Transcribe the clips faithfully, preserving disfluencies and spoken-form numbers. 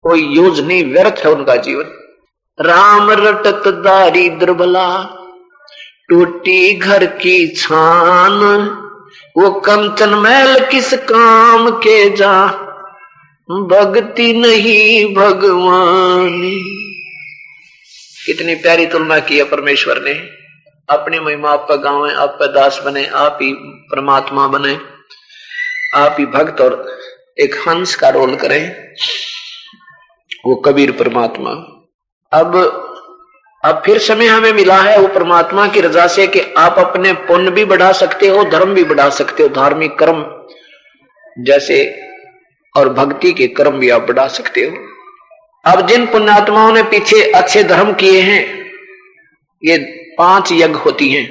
कोई यूज नहीं, व्यर्थ है उनका जीवन। राम रटत दारिद्र भला, टूटी घर की छान, वो कंचन महल किस काम के जा, भक्ति नहीं भगवान। कितनी प्यारी तुलना की है परमेश्वर ने। अपनी महिमा आप पर गावें, आप पर दास बने, आप ही परमात्मा बने, आप ही भक्त और एक हंस का रोल करें, वो कबीर परमात्मा। अब अब फिर समय हमें मिला है वो परमात्मा की रजा से कि आप अपने पुण्य भी बढ़ा सकते हो, धर्म भी बढ़ा सकते हो, धार्मिक कर्म जैसे और भक्ति के कर्म भी आप बढ़ा सकते हो। अब जिन पुण्यात्माओं ने पीछे अच्छे धर्म किए हैं, ये पांच यज्ञ होती हैं।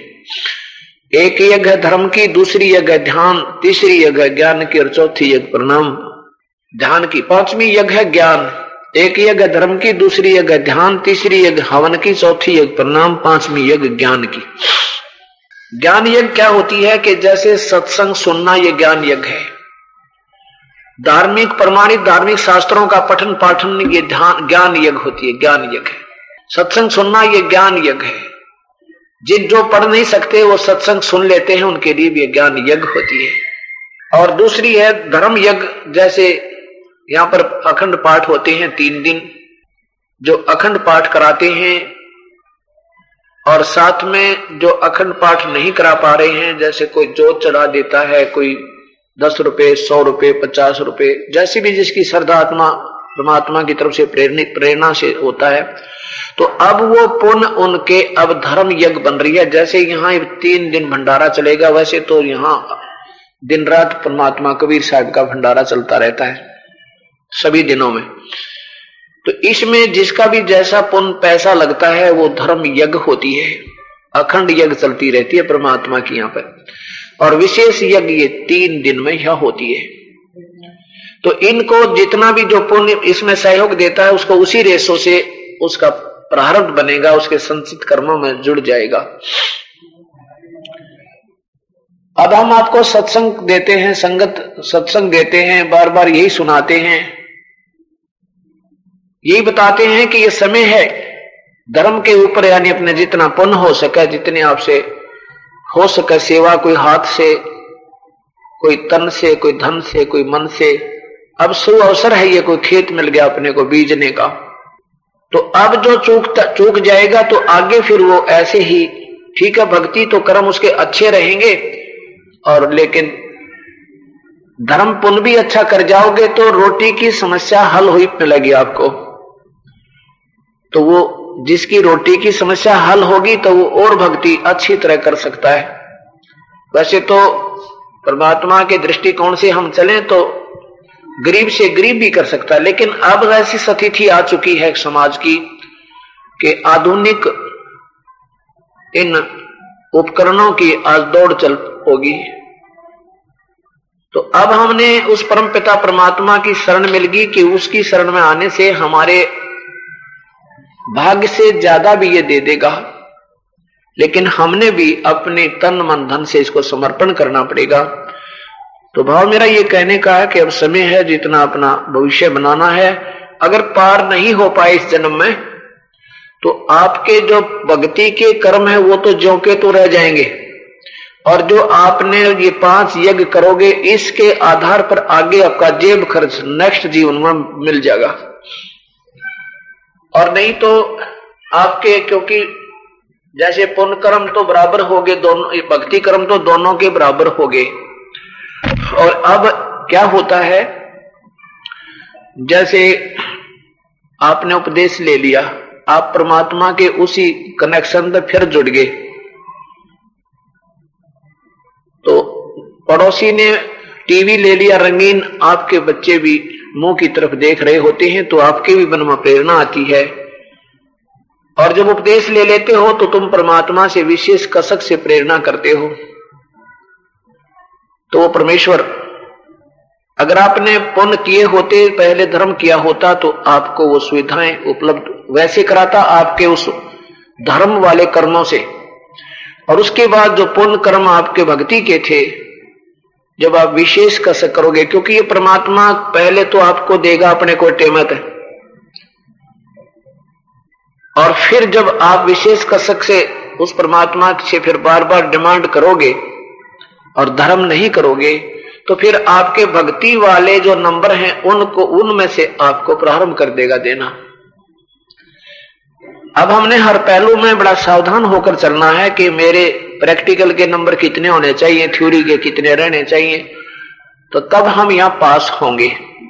एक यज्ञ है धर्म की, दूसरी यज्ञ है ध्यान, तीसरी यज्ञ है ज्ञान की और चौथी यज्ञ प्रणाम ध्यान की। पांचवी यज्ञ है ज्ञान। एक यज्ञ धर्म की, दूसरी यज्ञ ध्यान, तीसरी यज्ञ हवन की, चौथी यज्ञ प्रणाम, पांचवी यज्ञ ज्ञान की। ज्ञान यज्ञ क्या होती है कि जैसे सत्संग सुनना ये ज्ञान यज्ञ है। धार्मिक प्रमाणित धार्मिक शास्त्रों का पठन पाठन ये ध्यान ज्ञान यज्ञ होती है, ज्ञान यज्ञ है। सत्संग सुनना ये ज्ञान यज्ञ है। जिन जो पढ़ नहीं सकते वो सत्संग सुन लेते हैं, उनके लिए भी ज्ञान यज्ञ होती है। और दूसरी है धर्म यज्ञ। जैसे यहाँ पर अखंड पाठ होते हैं तीन दिन, जो अखंड पाठ कराते हैं, और साथ में जो अखंड पाठ नहीं करा पा रहे हैं, जैसे कोई जोत चढ़ा देता है, कोई दस रुपए, सौ रुपए, पचास रुपए, जैसी भी जिसकी श्रद्धा आत्मा परमात्मा की तरफ से प्रेरणित प्रेरणा से होता है, तो अब वो पुण्य उनके अब धर्म यज्ञ बन रही है। जैसे यहाँ तीन दिन भंडारा चलेगा, वैसे तो यहाँ दिन रात परमात्मा कबीर साहब का भंडारा चलता रहता है सभी दिनों में। तो इसमें जिसका भी जैसा पुण्य पैसा लगता है वो धर्म यज्ञ होती है। अखंड यज्ञ चलती रहती है परमात्मा की यहाँ पर, और विशेष यज्ञ ये तीन दिन में यह होती है। तो इनको जितना भी जो पुण्य इसमें सहयोग देता है, उसको उसी रेशों से उसका प्रारब्ध बनेगा, उसके संचित कर्मों में जुड़ जाएगा। अब हम आपको सत्संग देते हैं, संगत सत्संग देते हैं, बार बार यही सुनाते हैं, यही बताते हैं कि ये समय है धर्म के ऊपर, यानी अपने जितना पुण्य हो सके, जितने आपसे हो सके सेवा, कोई हाथ से, कोई तन से, कोई धन से, कोई मन से। अब सु अवसर है ये, कोई खेत मिल गया अपने को बीजने का, तो अब जो चूक चूक जाएगा तो आगे फिर वो ऐसे ही ठीक है, भक्ति तो कर्म उसके अच्छे रहेंगे, और लेकिन धर्म पुण्य भी अच्छा कर जाओगे तो रोटी की समस्या हल हुई मिलेगी आपको। तो वो जिसकी रोटी की समस्या हल होगी तो वो और भक्ति अच्छी तरह कर सकता है। वैसे तो परमात्मा के दृष्टिकोण से हम चलें तो गरीब से गरीब भी कर सकता है, लेकिन अब ऐसी स्थिति आ चुकी है समाज की कि आधुनिक इन उपकरणों की आज दौड़ चल होगी। तो अब हमने उस परमपिता परमात्मा की शरण मिल गई कि उसकी शरण में आने से हमारे भाग्य से ज्यादा भी ये दे देगा, लेकिन हमने भी अपने तन मन धन से इसको समर्पण करना पड़ेगा। तो भाव मेरा ये कहने का है कि अब समय है जितना अपना भविष्य बनाना है। अगर पार नहीं हो पाए इस जन्म में तो आपके जो भक्ति के कर्म है वो तो ज्यों के तो रह जाएंगे, और जो आपने ये पांच यज्ञ करोगे इसके आधार पर आगे आपका जेब खर्च नेक्स्ट जीवन में मिल जाएगा। और नहीं तो आपके, क्योंकि जैसे पुण्य कर्म तो बराबर हो गए, दोनों भक्ति कर्म तो दोनों के बराबर हो गए। और अब क्या होता है, जैसे आपने उपदेश ले लिया, आप परमात्मा के उसी कनेक्शन में फिर जुड़ गए, तो पड़ोसी ने टीवी ले लिया रंगीन, आपके बच्चे भी मुंह की तरफ देख रहे होते हैं, तो आपके भी मन में प्रेरणा आती है। और जब उपदेश ले लेते हो तो तुम परमात्मा से विशेष कसक से प्रेरणा करते हो। तो वो परमेश्वर, अगर आपने पुण्य किए होते, पहले धर्म किया होता, तो आपको वो सुविधाएं उपलब्ध वैसे कराता आपके उस धर्म वाले कर्मों से। और उसके बाद जो पुण्य कर्म आपके भक्ति के थे, जब आप विशेष कसक करोगे, क्योंकि ये परमात्मा पहले तो आपको देगा अपने को टेमत है, और फिर जब आप विशेष कसक से उस परमात्मा से फिर बार बार डिमांड करोगे और धर्म नहीं करोगे, तो फिर आपके भक्ति वाले जो नंबर हैं उनको उनमें से आपको प्रारंभ कर देगा देना। अब हमने हर पहलू में बड़ा सावधान होकर चलना है कि मेरे प्रैक्टिकल के नंबर कितने होने चाहिए, थ्योरी के कितने रहने चाहिए, तो तब हम यहां पास होंगे।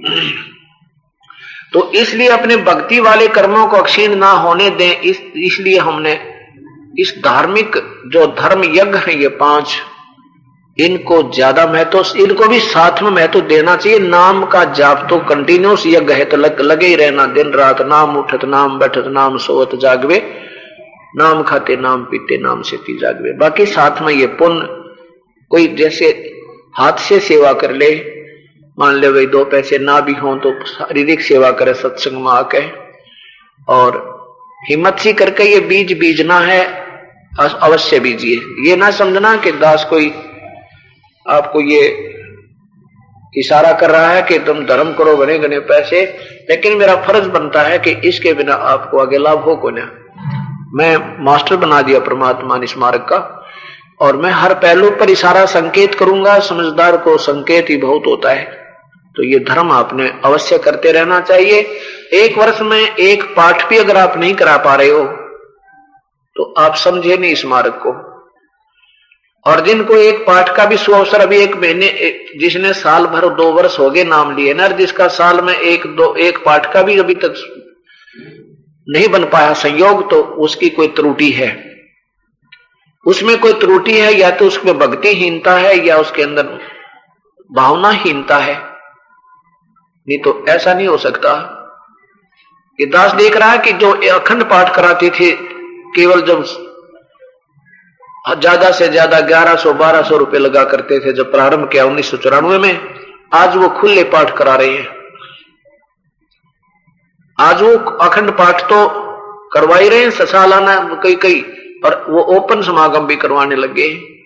तो इसलिए अपने भक्ति वाले कर्मों को क्षीण ना होने दें, इस इसलिए हमने इस धार्मिक जो धर्म यज्ञ है ये पांच, इनको ज्यादा महत्व, इनको भी साथ में महत्व देना चाहिए। नाम का जाप तो कंटिन्यूस यज्ञ है, तो लग, लगे ही रहना दिन रात। नाम उठत नाम बैठत नाम सोवत जागवे, नाम खाते नाम पीते नाम से पी जागवे। बाकी साथ में ये पुण्य, कोई जैसे हाथ से सेवा कर ले, मान ले भाई दो पैसे ना भी हों तो शारीरिक सेवा करे सत्संग में आके, और हिम्मत सी करके ये बीज बीजना है, अवश्य बीजिए। ये ना समझना कि दास कोई आपको ये इशारा कर रहा है कि तुम धर्म करो बने गने पैसे, लेकिन मेरा फर्ज बनता है कि इसके बिना आपको आगे लाभ हो को ना। मैं मास्टर बना दिया परमात्मा ने स्मारक का, और मैं हर पहलू पर इशारा संकेत करूंगा। समझदार को संकेत ही बहुत होता है। तो ये धर्म आपने अवश्य करते रहना चाहिए। एक वर्ष में एक पाठ भी अगर आप नहीं करा पा रहे हो तो आप समझे नहीं स्मारक को। और जिनको एक पाठ का भी सुअवसर, अभी एक महीने, जिसने साल भर दो वर्ष हो गए नाम लिए ना, जिसका साल में एक दो एक पाठ का भी अभी तक नहीं बन पाया संयोग, तो उसकी कोई त्रुटि है, उसमें कोई त्रुटि है। या तो उसमें भक्तिहीनता है या उसके अंदर भावनाहीनता है, नहीं तो ऐसा नहीं हो सकता। कि दास देख रहा है कि जो अखंड पाठ कराते थे केवल जब ज्यादा से ज्यादा ग्यारह सौ बारह सौ रुपए लगा करते थे जब प्रारंभ किया उन्नीस सौ चौरानवे में, आज वो खुले पाठ करा रहे हैं। आज वो अखंड पाठ तो करवा ही रहे हैं सालाना कई कई, और वो ओपन समागम भी करवाने लगे।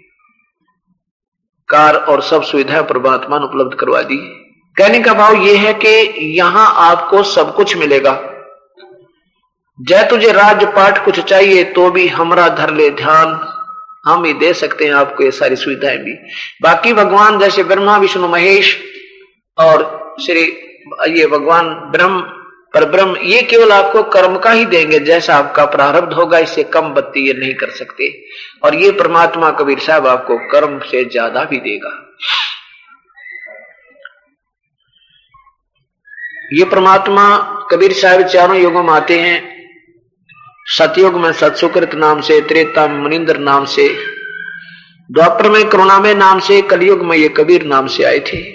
कार और सब सुविधाएं परमात्मा ने उपलब्ध करवा दी। कहने का भाव ये है कि यहां आपको सब कुछ मिलेगा। जय तुझे राज्य पाठ कुछ चाहिए तो भी हमरा धर ले ध्यान, हम ही दे सकते हैं आपको ये सारी सुविधाएं भी। बाकी भगवान जैसे ब्रह्मा विष्णु महेश और श्री ये भगवान ब्रह्म पर ब्रह्म, ये केवल आपको कर्म का ही देंगे, जैसा आपका प्रारब्ध होगा, इससे कम बत्ती ये नहीं कर सकते। और ये परमात्मा कबीर साहब आपको कर्म से ज्यादा भी देगा। ये परमात्मा कबीर साहब चारों युगों में आते हैं। सतयुग में सत्सुकृत नाम से, त्रेता में मुनिंद्र नाम से, द्वापर में करुणामय नाम से, कलयुग में ये कबीर नाम से आए थे।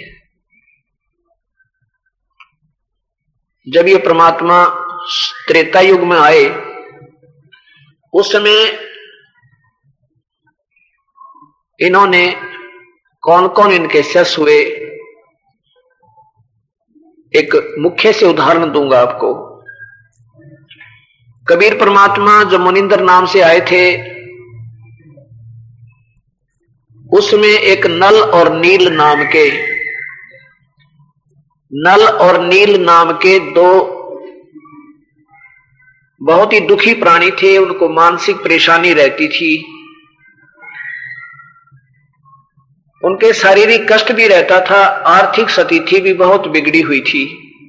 जब ये परमात्मा त्रेता युग में आए उस समय इन्होंने कौन कौन इनके शिष्य हुए, एक मुख्य से उदाहरण दूंगा आपको। कबीर परमात्मा जब मुनिंदर नाम से आए थे उसमें एक नल और नील नाम के नल और नील नाम के दो बहुत ही दुखी प्राणी थे। उनको मानसिक परेशानी रहती थी, उनके शारीरिक कष्ट भी रहता था, आर्थिक स्थिति भी बहुत बिगड़ी हुई थी।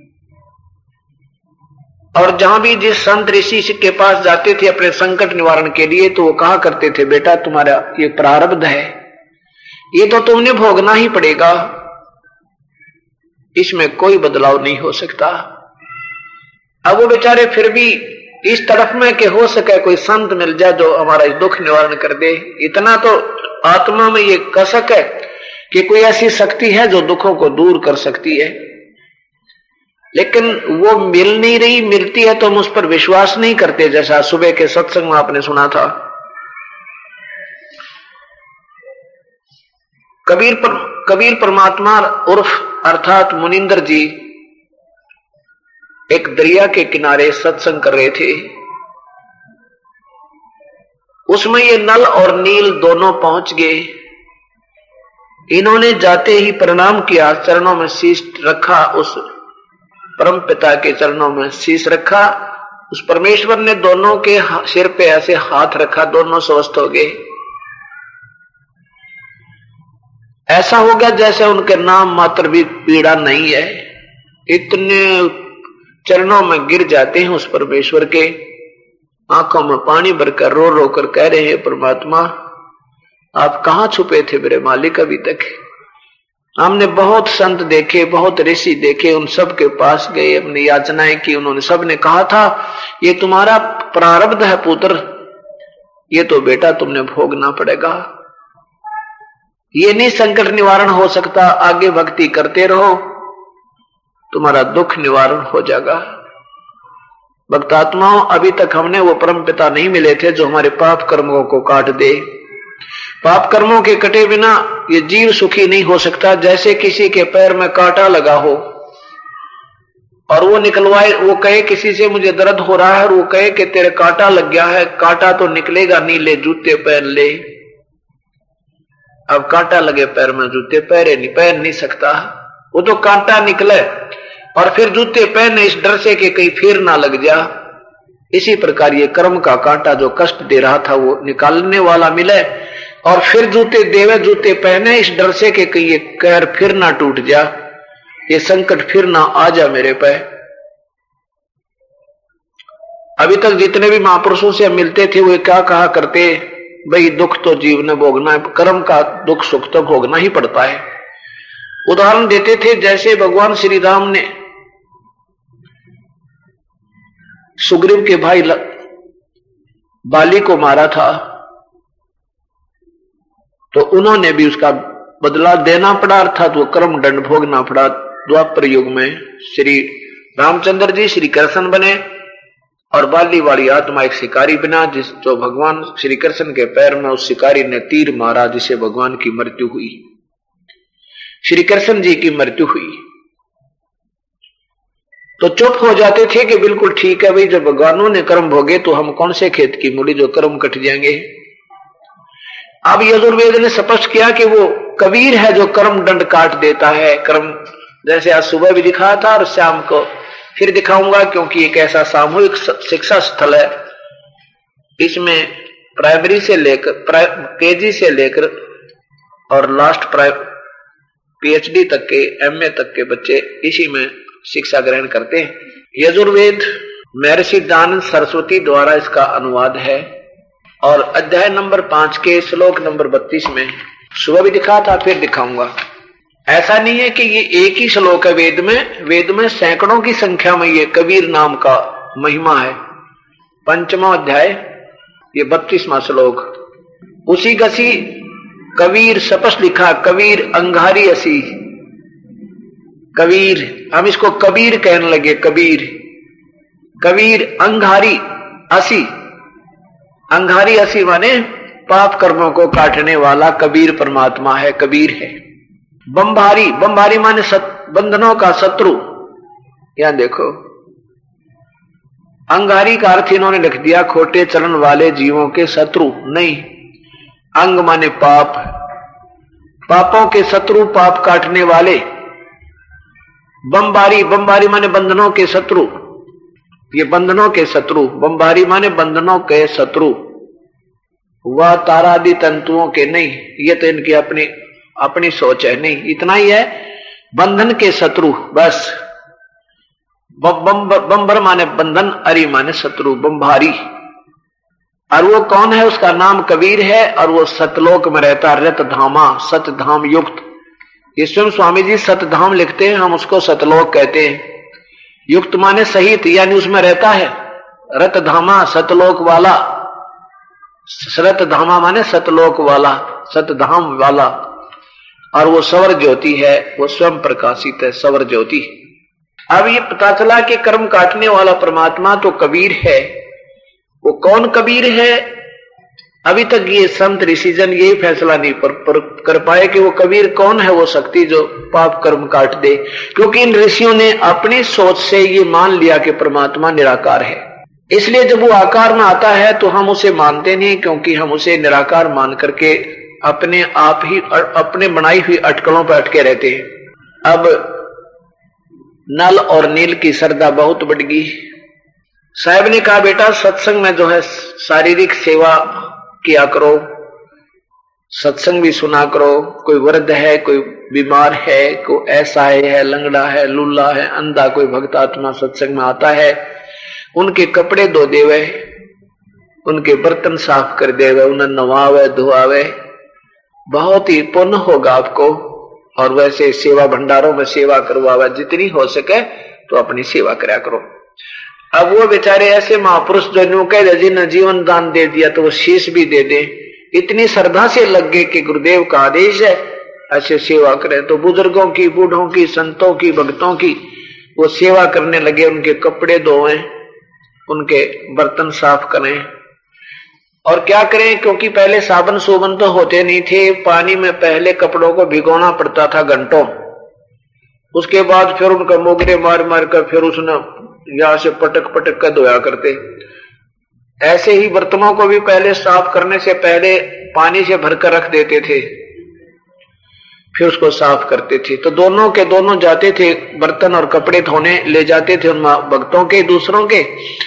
और जहां भी जिस संत ऋषि के पास जाते थे अपने संकट निवारण के लिए, तो वो कहा करते थे, बेटा तुम्हारा ये प्रारब्ध है, ये तो तुमने भोगना ही पड़ेगा, इसमें कोई बदलाव नहीं हो सकता। अब वो बेचारे फिर भी इस तरफ में कि हो सके कोई संत मिल जाए जो हमारा दुख निवारण कर दे। इतना तो आत्मा में ये कसक है कि कोई ऐसी शक्ति है जो दुखों को दूर कर सकती है, लेकिन वो मिल नहीं रही। मिलती है तो हम उस पर विश्वास नहीं करते। जैसा सुबह के सत्संग में आपने सुना था, कबीर पर कबीर परमात्मा उर्फ अर्थात मुनिंदर जी एक दरिया के किनारे सत्संग कर रहे थे। उसमें ये नल और नील दोनों पहुंच गए। इन्होंने जाते ही प्रणाम किया, चरणों में शीश रखा, उस परम पिता के चरणों में शीश रखा उस परमेश्वर ने दोनों के सिर पे ऐसे हाथ रखा, दोनों स्वस्थ हो गए। ऐसा हो गया जैसे उनके नाम मात्र भी पीड़ा नहीं है। इतने चरणों में गिर जाते हैं उस परमेश्वर के, आंखों में पानी भरकर रो रो कर कह रहे हैं, परमात्मा आप कहां छुपे थे मेरे मालिक अभी तक। हमने बहुत संत देखे, बहुत ऋषि देखे, उन सब के पास गए, अपनी याचनाएं की। उन्होंने सब ने कहा था ये तुम्हारा प्रारब्ध है पुत्र, ये तो बेटा तुमने भोगना पड़ेगा, ये नहीं संकट निवारण हो सकता, आगे भक्ति करते रहो तुम्हारा दुख निवारण हो जाएगा। भक्तात्माओं, अभी तक हमने वो परम पिता नहीं मिले थे जो हमारे पाप कर्मों को काट दे। पाप कर्मों के कटे बिना ये जीव सुखी नहीं हो सकता। जैसे किसी के पैर में कांटा लगा हो और वो निकलवाए, वो कहे किसी से मुझे दर्द हो रहा है और वो कहे कि तेरे कांटा लग गया है, कांटा तो निकलेगा नहीं, ले जूते पहन ले। अब कांटा लगे पैर में, जूते पहरे नहीं, पहन नहीं सकता, वो तो कांटा निकले और फिर जूते पहने इस डर से कि कहीं फिर ना लग जा। इसी प्रकार ये कर्म का कांटा जो कष्ट दे रहा था वो निकालने वाला मिले और फिर जूते देवे, जूते पहने इस डर से कि कहीं ये पैर फिर ना टूट जा, ये संकट फिर ना आ जा मेरे पे। अभी तक जितने भी महापुरुषों से मिलते थे वो क्या कहा करते, भाई दुख तो जीव ने भोगना है, कर्म का दुख सुख तो भोगना ही पड़ता है। उदाहरण देते थे जैसे भगवान श्री राम ने सुग्रीव के भाई बाली को मारा था तो उन्होंने भी उसका बदला देना पड़ा, अर्थात वो कर्म दंड भोगना पड़ा। द्वापर युग में श्री रामचंद्र जी श्री कृष्ण बने और बाली वाली आत्मा एक शिकारी बना, जिस जो भगवान श्री कृष्ण के पैर में उस शिकारी ने तीर मारा, जिसे भगवान की मृत्यु हुई, श्री कृष्ण जी की मृत्यु हुई। तो चुप हो जाते थे कि बिल्कुल ठीक है भाई, जब भगवानों ने कर्म भोगे तो हम कौन से खेत की मूली जो कर्म कट जाएंगे। अब यजुर्वेद ने स्पष्ट किया कि वो कबीर है जो कर्म दंड काट देता है। कर्म जैसे आज सुबह भी दिखाया था और शाम को फिर दिखाऊंगा, क्योंकि एक ऐसा सामूहिक शिक्षा स्थल है, इसमें प्राइमरी से लेकर केजी से लेकर और लास्ट पीएचडी तक के, एमए तक के बच्चे इसी में शिक्षा ग्रहण करते हैं। यजुर्वेद महर्षि दयानंद सरस्वती द्वारा इसका अनुवाद है और अध्याय नंबर पांच के श्लोक नंबर बत्तीस में सुबह भी दिखा था, फिर दिखाऊंगा। ऐसा नहीं है कि ये एक ही श्लोक है वेद में, वेद में सैकड़ों की संख्या में ये कबीर नाम का महिमा है। पंचमा अध्याय ये बत्तीसवां श्लोक, उसी गसी कबीर स्पष्ट लिखा, कबीर अंगारी असी। कबीर, हम इसको कबीर कहने लगे, कबीर कबीर अंगारी असी। अंगारी असी माने पाप कर्मों को काटने वाला कबीर परमात्मा है, कबीर है। बंभारी, बंभारी माने सत, बंधनों का शत्रु। यहां देखो, अंगारी का अर्थ इन्होंने लिख दिया खोटे चलन वाले जीवों के शत्रु नहीं। अंग माने पाप, पापों के शत्रु, पाप काटने वाले। बंबारी, बंबारी माने बंधनों के शत्रु, ये बंधनों के शत्रु। बंबारी माने बंधनों के शत्रु, वह तारादि तंतुओं के नहीं, ये तो इनकी अपनी अपनी सोच है, नहीं इतना ही है, बंधन के शत्रु बस। बंबर माने बंधन, अरि माने शत्रु, बंभारी। और वो कौन है, उसका नाम कबीर है और वो सतलोक में रहता, रत धामा, सतधाम युक्त। ये स्वयं स्वामी जी सतधाम लिखते हैं, हम उसको सतलोक कहते हैं। युक्त माने सहित, यानी उसमें रहता है। रत धामा सतलोक वाला, रत धामा माने सतलोक वाला, सतधाम वाला। और वो सवर ज्योति है, वो स्वयं प्रकाशित है, सवर ज्योति। अब ये पता चला कि कर्म काटने वाला परमात्मा तो कबीर है। वो कौन कबीर है, अभी तक ये संत ऋषिजन यही फैसला नहीं पर, पर कर पाए कि वो कबीर कौन है, वो शक्ति जो पाप कर्म काट दे। क्योंकि इन ऋषियों ने अपनी सोच से ये मान लिया कि परमात्मा निराकार है, इसलिए जब वो आकार में आता है तो हम उसे मानते नहीं, क्योंकि हम उसे निराकार मान करके अपने आप ही अपने बनाई हुई अटकलों पर अटके रहते हैं। अब नल और नील की श्रद्धा बहुत बढ़ गई। साहब ने कहा बेटा सत्संग में जो है शारीरिक सेवा किया करो, सत्संग भी सुना करो। कोई वृद्ध है, कोई बीमार है, कोई ऐसा है, लंगड़ा है, लूला है, अंधा कोई भक्त आत्मा सत्संग में आता है, उनके कपड़े धो देवे, उनके बर्तन साफ कर देवे, उन्हें नवावे धोआवे, बहुत ही पुण्य होगा आपको। और वैसे सेवा भंडारों में सेवा करवावे, जितनी हो सके तो अपनी सेवा करा करो। अब वो बेचारे ऐसे महापुरुष जो कह जिन्हें जीवन दान दे दिया तो वो शीश भी दे दे, इतनी श्रद्धा से लग गए कि गुरुदेव का आदेश है ऐसे सेवा करें। तो बुजुर्गों की, बूढ़ों की, संतों की, भक्तों की वो सेवा करने लगे, उनके कपड़े धोएं, उनके बर्तन साफ करें। और क्या करें, क्योंकि पहले साबुन सोबन तो होते नहीं थे, पानी में पहले कपड़ों को भिगोना पड़ता था घंटों, उसके बाद फिर उनका मोगरे मार मार कर फिर उसने यहाँ से पटक पटक कर धोया करते। ऐसे ही बर्तनों को भी पहले साफ करने से पहले पानी से भरकर रख देते थे, फिर उसको साफ करते थे। तो दोनों के दोनों जाते थे बर्तन और कपड़े धोने, ले जाते थे उन भक्तों के, दूसरों के,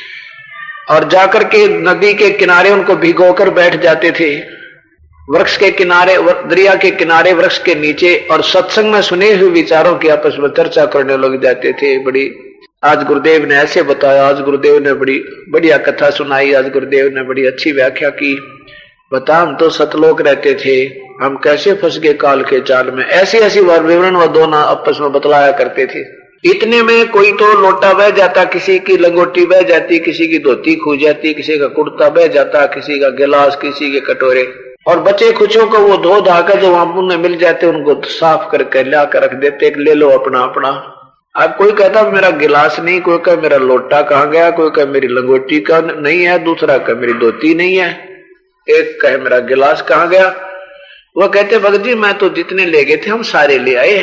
और जाकर के नदी के किनारे उनको भिगोकर बैठ जाते थे, वृक्ष के किनारे, दरिया के किनारे, वृक्ष के नीचे, और सत्संग में सुने हुए विचारों की आपस में चर्चा करने लग जाते थे। बड़ी आज गुरुदेव ने ऐसे बताया, आज गुरुदेव ने बड़ी बढ़िया कथा सुनाई, आज गुरुदेव ने बड़ी अच्छी व्याख्या की। बता, हम तो सतलोक रहते थे, हम कैसे फंस गए काल के जाल में। ऐसी ऐसी विवरण व दोना आपस में बतलाया करते थे। इतने में कोई तो लोटा बह जाता, किसी की लंगोटी बह जाती, किसी की धोती खो जाती, किसी का कुर्ता बह जाता, किसी का गिलास, किसी के कटोरे, और बचे खुचों को वो धो धाकर जो वहां उन्हें मिल जाते उनको साफ करके ला कर रख देते, ले लो अपना अपना। अब कोई कहता मेरा गिलास नहीं, कोई कहे मेरा लोटा कहाँ गया, कोई कहे मेरी लंगोटी का नहीं है, दूसरा कहे मेरी धोती नहीं है, एक कहे मेरा गिलास कहाँ गया। वो कहते भगत जी मैं तो जितने ले गए थे हम सारे ले आए।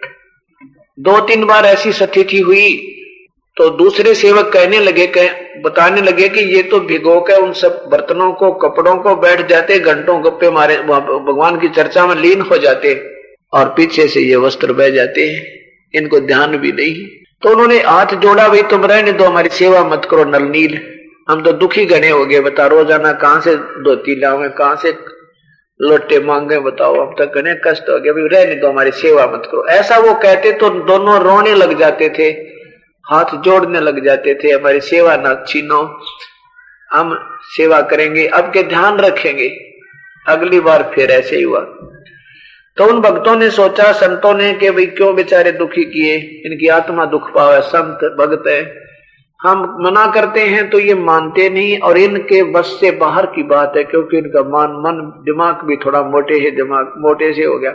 दो तीन बार ऐसी स्थिति हुई तो दूसरे सेवक कहने लगे, कह, बताने लगे कि ये तो भिगो के उन सब बर्तनों को, कपड़ों को बैठ जाते, घंटों गप्पे मारे, भगवान की चर्चा में लीन हो जाते, और पीछे से ये वस्त्र बह जाते, इनको ध्यान भी नहीं। तो उन्होंने हाथ जोड़ा, भाई तुम रहने दो, हमारी सेवा मत करो नलनील, हम तो दुखी गणे हो गए, बता रोजाना कहां से धोती लावे, कहां से लोटे मांगे, बताओ अब तक घने कष्ट हो गया, रहने दो, हमारी सेवा मत करो। ऐसा वो कहते तो दोनों रोने लग जाते थे, हाथ जोड़ने लग जाते थे, हमारी सेवा ना छीनो, हम सेवा करेंगे, अब के ध्यान रखेंगे। अगली बार फिर ऐसे ही हुआ। तो उन भक्तों ने सोचा, संतों ने, कि भाई क्यों बेचारे दुखी किए, इनकी आत्मा दुख पावे, संत भक्त है, हम मना करते हैं तो ये मानते नहीं, और इनके बस से बाहर की बात है, क्योंकि इनका मान मन दिमाग भी थोड़ा मोटे है, दिमाग मोटे से हो गया,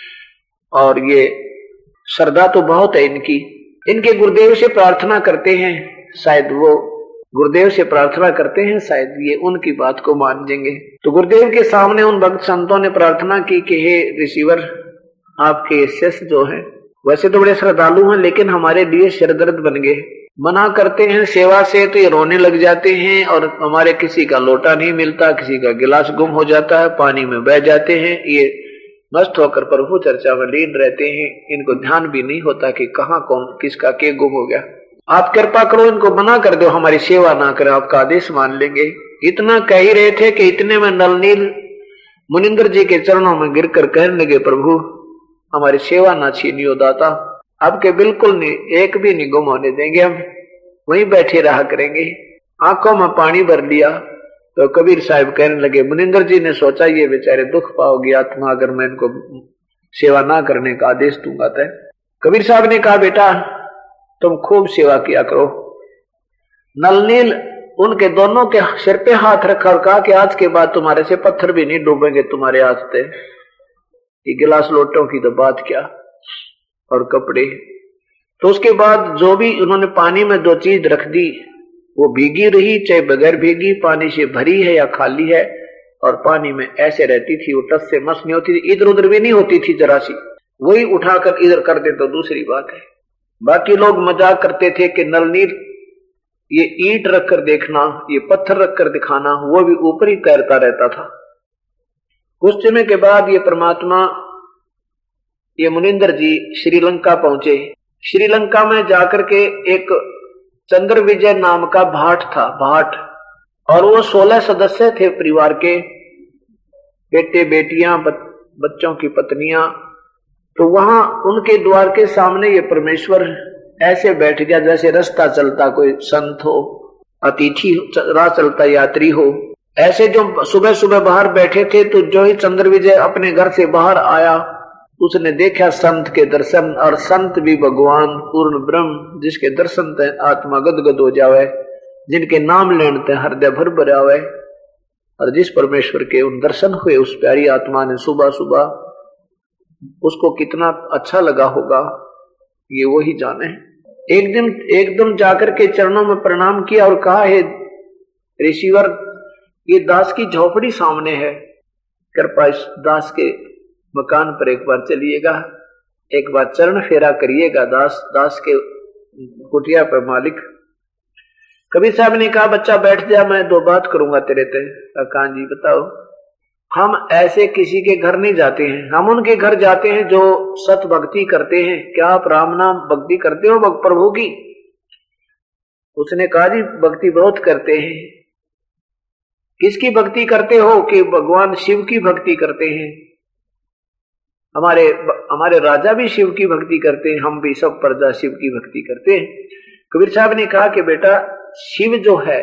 और ये श्रद्धा तो बहुत है इनकी। इनके गुरुदेव से प्रार्थना करते हैं, शायद वो गुरुदेव से प्रार्थना करते हैं, शायद ये उनकी बात को मान लेंगे। तो गुरुदेव के सामने उन भक्त संतों ने प्रार्थना की कि हे रिसीवर, आपके शिष्य जो हैं वैसे तो बड़े श्रद्धालु हैं, लेकिन हमारे लिए सिरदर्द बन गए, मना करते हैं सेवा से तो ये रोने लग जाते हैं, और हमारे किसी का लोटा नहीं मिलता, किसी का गिलास गुम हो जाता है, पानी में बह जाते हैं, ये मस्त होकर प्रभु चर्चा में लीन रहते हैं, इनको ध्यान भी नहीं होता कि कहाँ कौन किसका के गुम हो गया। आप कृपा करो, इनको मना कर दो, हमारी सेवा ना करें, आपका आदेश मान लेंगे। इतना कह ही रहे थे कि इतने में नलनील मुनिंदर जी के चरणों में गिरकर कहने लगे, प्रभु हमारी सेवा ना छीनियो दाता, अब के बिल्कुल नहीं, एक भी नहीं गुम होने देंगे, हम वहीं बैठे रहा करेंगे। आंखों में पानी भर लिया तो कबीर साहब कहने लगे, मुनिंदर जी ने सोचा ये बेचारे दुख पाओगी आत्मा अगर मैं इनको सेवा ना करने का आदेश दूंगा। तो कबीर साहब ने कहा, बेटा तुम खूब सेवा किया करो। नलनील उनके दोनों के सिर पे हाथ रखा और कहा कि आज के बाद तुम्हारे से पत्थर भी नहीं डूबेंगे तुम्हारे हाथ पे। ये गिलास लोटों की तो बात क्या, और कपड़े। तो उसके बाद जो भी उन्होंने पानी में दो चीज रख दी वो भीगी रही, चाहे बगैर भीगी, पानी से भरी है या खाली है, और पानी में ऐसे रहती थी, वो टस से मस नहीं होती थी, इधर उधर भी नहीं होती थी जरा सी, वही उठाकर इधर कर दे तो दूसरी बात है। बाकी लोग मजाक करते थे कि नलनील ये ईंट रखकर देखना, ये पत्थर रखकर दिखाना, वो भी ऊपर ही तैरता रहता था। कुछ समय के बाद ये परमात्मा, ये मुनिंदर जी श्रीलंका पहुंचे। श्रीलंका में जाकर के एक चंद्र विजय नाम का भाट था, भाट, और वो सोलह सदस्य थे परिवार के, बेटे बेटियां, बच्चों की पत्नियां। तो वहां उनके द्वार के सामने ये परमेश्वर ऐसे बैठ गया जैसे रास्ता चलता कोई संत हो, अतिथि राह चलता यात्री हो। ऐसे जो सुबह सुबह बाहर बैठे थे, तो जो ही चंद्र विजय अपने घर से बाहर आया, उसने देखा संत के दर्शन, और संत भी भगवान पूर्ण ब्रह्म, जिसके दर्शन ते आत्मा गदगद हो जावे, जिनके नाम लेने ते हृदय भर भर आवे। और जिस परमेश्वर के उन दर्शन हुए उस प्यारी आत्मा ने सुबह सुबह, उसको कितना अच्छा लगा होगा ये वो ही जाने। एक दिन एकदम जाकर के चरणों में प्रणाम किया और कहा, हे ऋषिवर, ये दास की झोपड़ी सामने है, कृपया इस दास के मकान पर एक बार चलिएगा, एक बार चरण फेरा करिएगा दास दास के कुटिया पर मालिक। कबीर साहब ने कहा, बच्चा बैठ जा, मैं दो बात करूंगा तेरे ते। कहा, जी बताओ। हम ऐसे किसी के घर नहीं जाते हैं, हम उनके घर जाते हैं जो सत भक्ति करते हैं। क्या आप राम नाम भक्ति करते हो प्रभु की? उसने कहा, जी भक्ति बहुत करते हैं। किसकी भक्ति करते हो? कि भगवान शिव की भक्ति करते हैं। हमारे हमारे राजा भी शिव की भक्ति करते हैं, हम भी सब प्रजा शिव की भक्ति करते हैं। कबीर साहब ने कहा कि बेटा, शिव जो है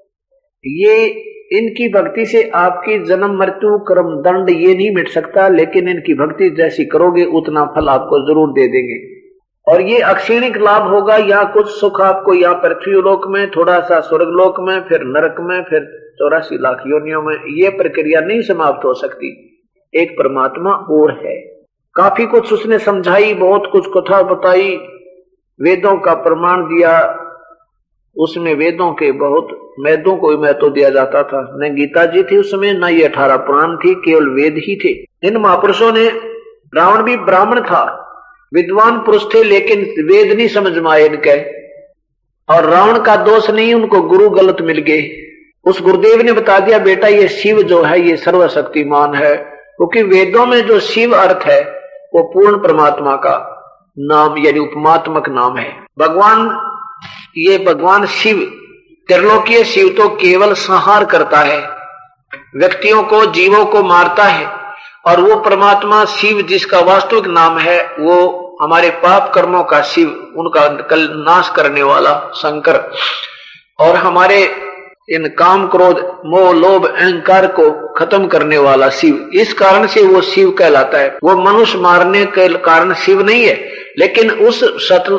ये, इनकी भक्ति से आपकी जन्म मृत्यु कर्म दंड ये नहीं मिट सकता, लेकिन इनकी भक्ति जैसी करोगे उतना फल आपको जरूर दे देंगे। और ये अक्षीणिक लाभ होगा, यहाँ कुछ सुख आपको यहाँ पृथ्वी लोक में, थोड़ा सा स्वर्ग लोक में, फिर नरक में, फिर चौरासी लाख योनियों में। ये प्रक्रिया नहीं समाप्त हो सकती। एक परमात्मा और है। काफी कुछ उसने समझाई, बहुत कुछ कथा बताई, वेदों का प्रमाण दिया। उसमें वेदों के बहुत वेदों को महत्व दिया जाता था। न गीता जी थी उसमें, न ये अठारह पुराण थी, केवल वेद ही थे। इन महापुरुषों ने, रावण भी ब्राह्मण था, विद्वान पुरुष थे, लेकिन वेद नहीं समझ में आए इनके। और रावण का दोष नहीं, उनको गुरु गलत मिल गए। उस गुरुदेव ने बता दिया, बेटा ये शिव जो है ये सर्वशक्तिमान है, क्योंकि वेदों में जो शिव अर्थ है वो पूर्ण परमात्मा का नाम यानी उपमात्मक नाम है। भगवान, ये भगवान शिव, त्रिलोकीय शिव तो केवल संहार करता है, व्यक्तियों को, जीवों को मारता है। और वो परमात्मा शिव जिसका वास्तविक नाम है वो हमारे पाप कर्मों का शिव, उनका कल नाश करने वाला शंकर, और हमारे इन काम क्रोध मोह लोभ अहंकार को खत्म करने वाला शिव। इस कारण से वो शिव कहलाता है। वो मनुष्य मारने के कारण शिव नहीं है, लेकिन उस सत्य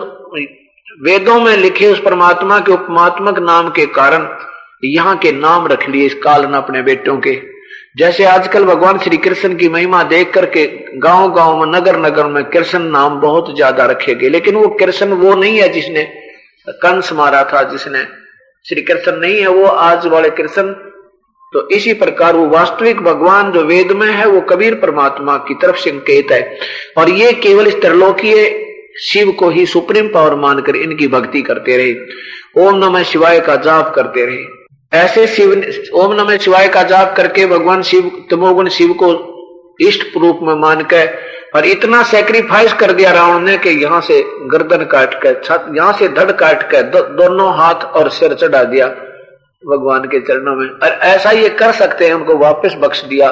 वेदों में लिखे उस परमात्मा के उपमात्मक नाम के कारण यहाँ के नाम रख लिए इस काल ने अपने बेटों के। जैसे आजकल भगवान श्री कृष्ण की महिमा देख करके गांव गांव में, नगर नगर में कृष्ण नाम बहुत ज्यादा रखे गए, लेकिन वो कृष्ण वो नहीं है जिसने कंस मारा था, जिसने श्री कृष्ण नहीं है वो आज वाले कृष्ण। तो इसी प्रकार वो वास्तविक भगवान जो वेद में है वो कबीर परमात्मा की तरफ संकेत है। और ये केवल इस त्रिलोकीय शिव को ही सुप्रीम पावर मानकर इनकी भक्ति करते रहे। ओम नमः शिवाय का जाप करते रहे। ऐसे शिव, ओम नमः शिवाय का जाप करके भगवान शिव, तमोगुण शिव को इष्ट रूप में मानकर, और इतना सैक्रिफाइस कर दिया रावण ने कि यहां से गर्दन काट कर, यहां से धड़ काट कर दो, दोनों हाथ और सिर चढ़ा दिया भगवान के चरणों में। और ऐसा ये कर सकते हैं, उनको वापस बख्श दिया।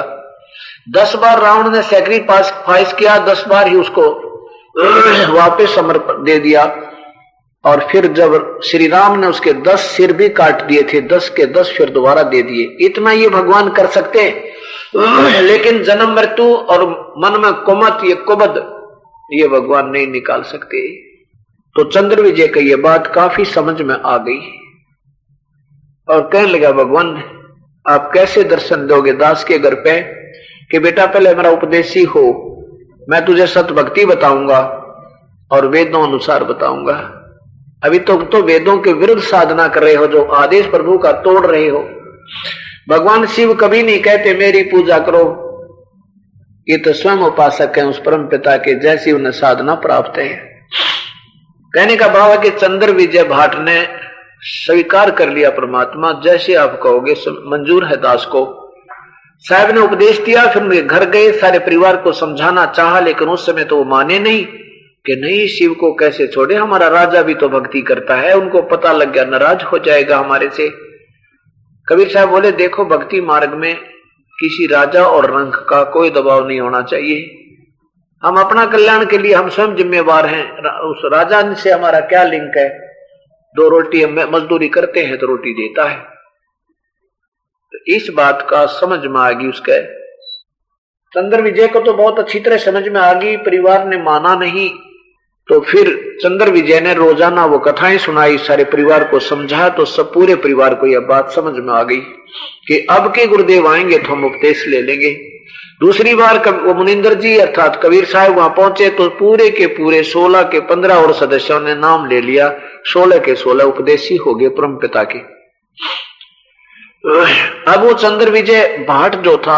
दस बार रावण ने सैक्रिफाइस किया, दस बार ही उसको वापस समर्पण दे दिया। और फिर जब श्री राम ने उसके दस सिर भी काट दिए थे, दस के दस फिर दोबारा दे दिए। इतना ये भगवान कर सकते हैं, लेकिन जन्म मृत्यु और मन में कुमत, ये कुबद, ये भगवान नहीं निकाल सकते। तो चंद्र विजय का ये बात काफी समझ में आ गई और कहने लगा, भगवान आप कैसे दर्शन दोगे दास के घर पे? कि बेटा पहले मेरा उपदेशी हो, मैं तुझे सत भक्ति बताऊंगा और वेदों अनुसार बताऊंगा। अभी तो, तो वेदों के विरुद्ध साधना कर रहे हो, जो आदेश प्रभु का तोड़ रहे हो। भगवान शिव कभी नहीं कहते मेरी पूजा करो, ये तो स्वयं उपासक है उस परम पिता के, जैसी उन्हें साधना प्राप्त है। कहने का भाव है कि चंद्र विजय भाट ने स्वीकार कर लिया परमात्मा, जैसे आप कहोगे मंजूर है दास को। साहब ने उपदेश दिया, फिर उनके घर गए, सारे परिवार को समझाना चाहा, लेकिन उस समय तो वो माने नहीं। कि नहीं शिव को कैसे छोड़े, हमारा राजा भी तो भक्ति करता है, उनको पता लग गया नाराज हो जाएगा हमारे से। कबीर साहब बोले देखो भक्ति मार्ग में किसी राजा और रंग का कोई दबाव नहीं होना चाहिए। हम अपना कल्याण के लिए हम स्वयं जिम्मेवार हैं, उस राजा से हमारा क्या लिंक है। दो रोटी हम मजदूरी करते हैं तो रोटी देता है। तो इस बात का समझ में आ गई उसके। चंद्र विजय को तो बहुत अच्छी तरह समझ में आ गई, परिवार ने माना नहीं। तो फिर चंद्र विजय ने रोजाना वो कथाएं सुनाई, सारे परिवार को समझाया, तो सब पूरे परिवार को यह बात समझ में आ गई कि अब के गुरुदेव आएंगे तो हम उपदेश ले लेंगे। दूसरी बार वो मुनिंदर जी अर्थात कबीर साहब वहां पहुंचे तो पूरे के पूरे सोलह के पंद्रह और सदस्यों ने नाम ले लिया, सोलह के सोलह उपदेशी हो गए परम पिता के। अब वो चंद्र विजय भाट जो था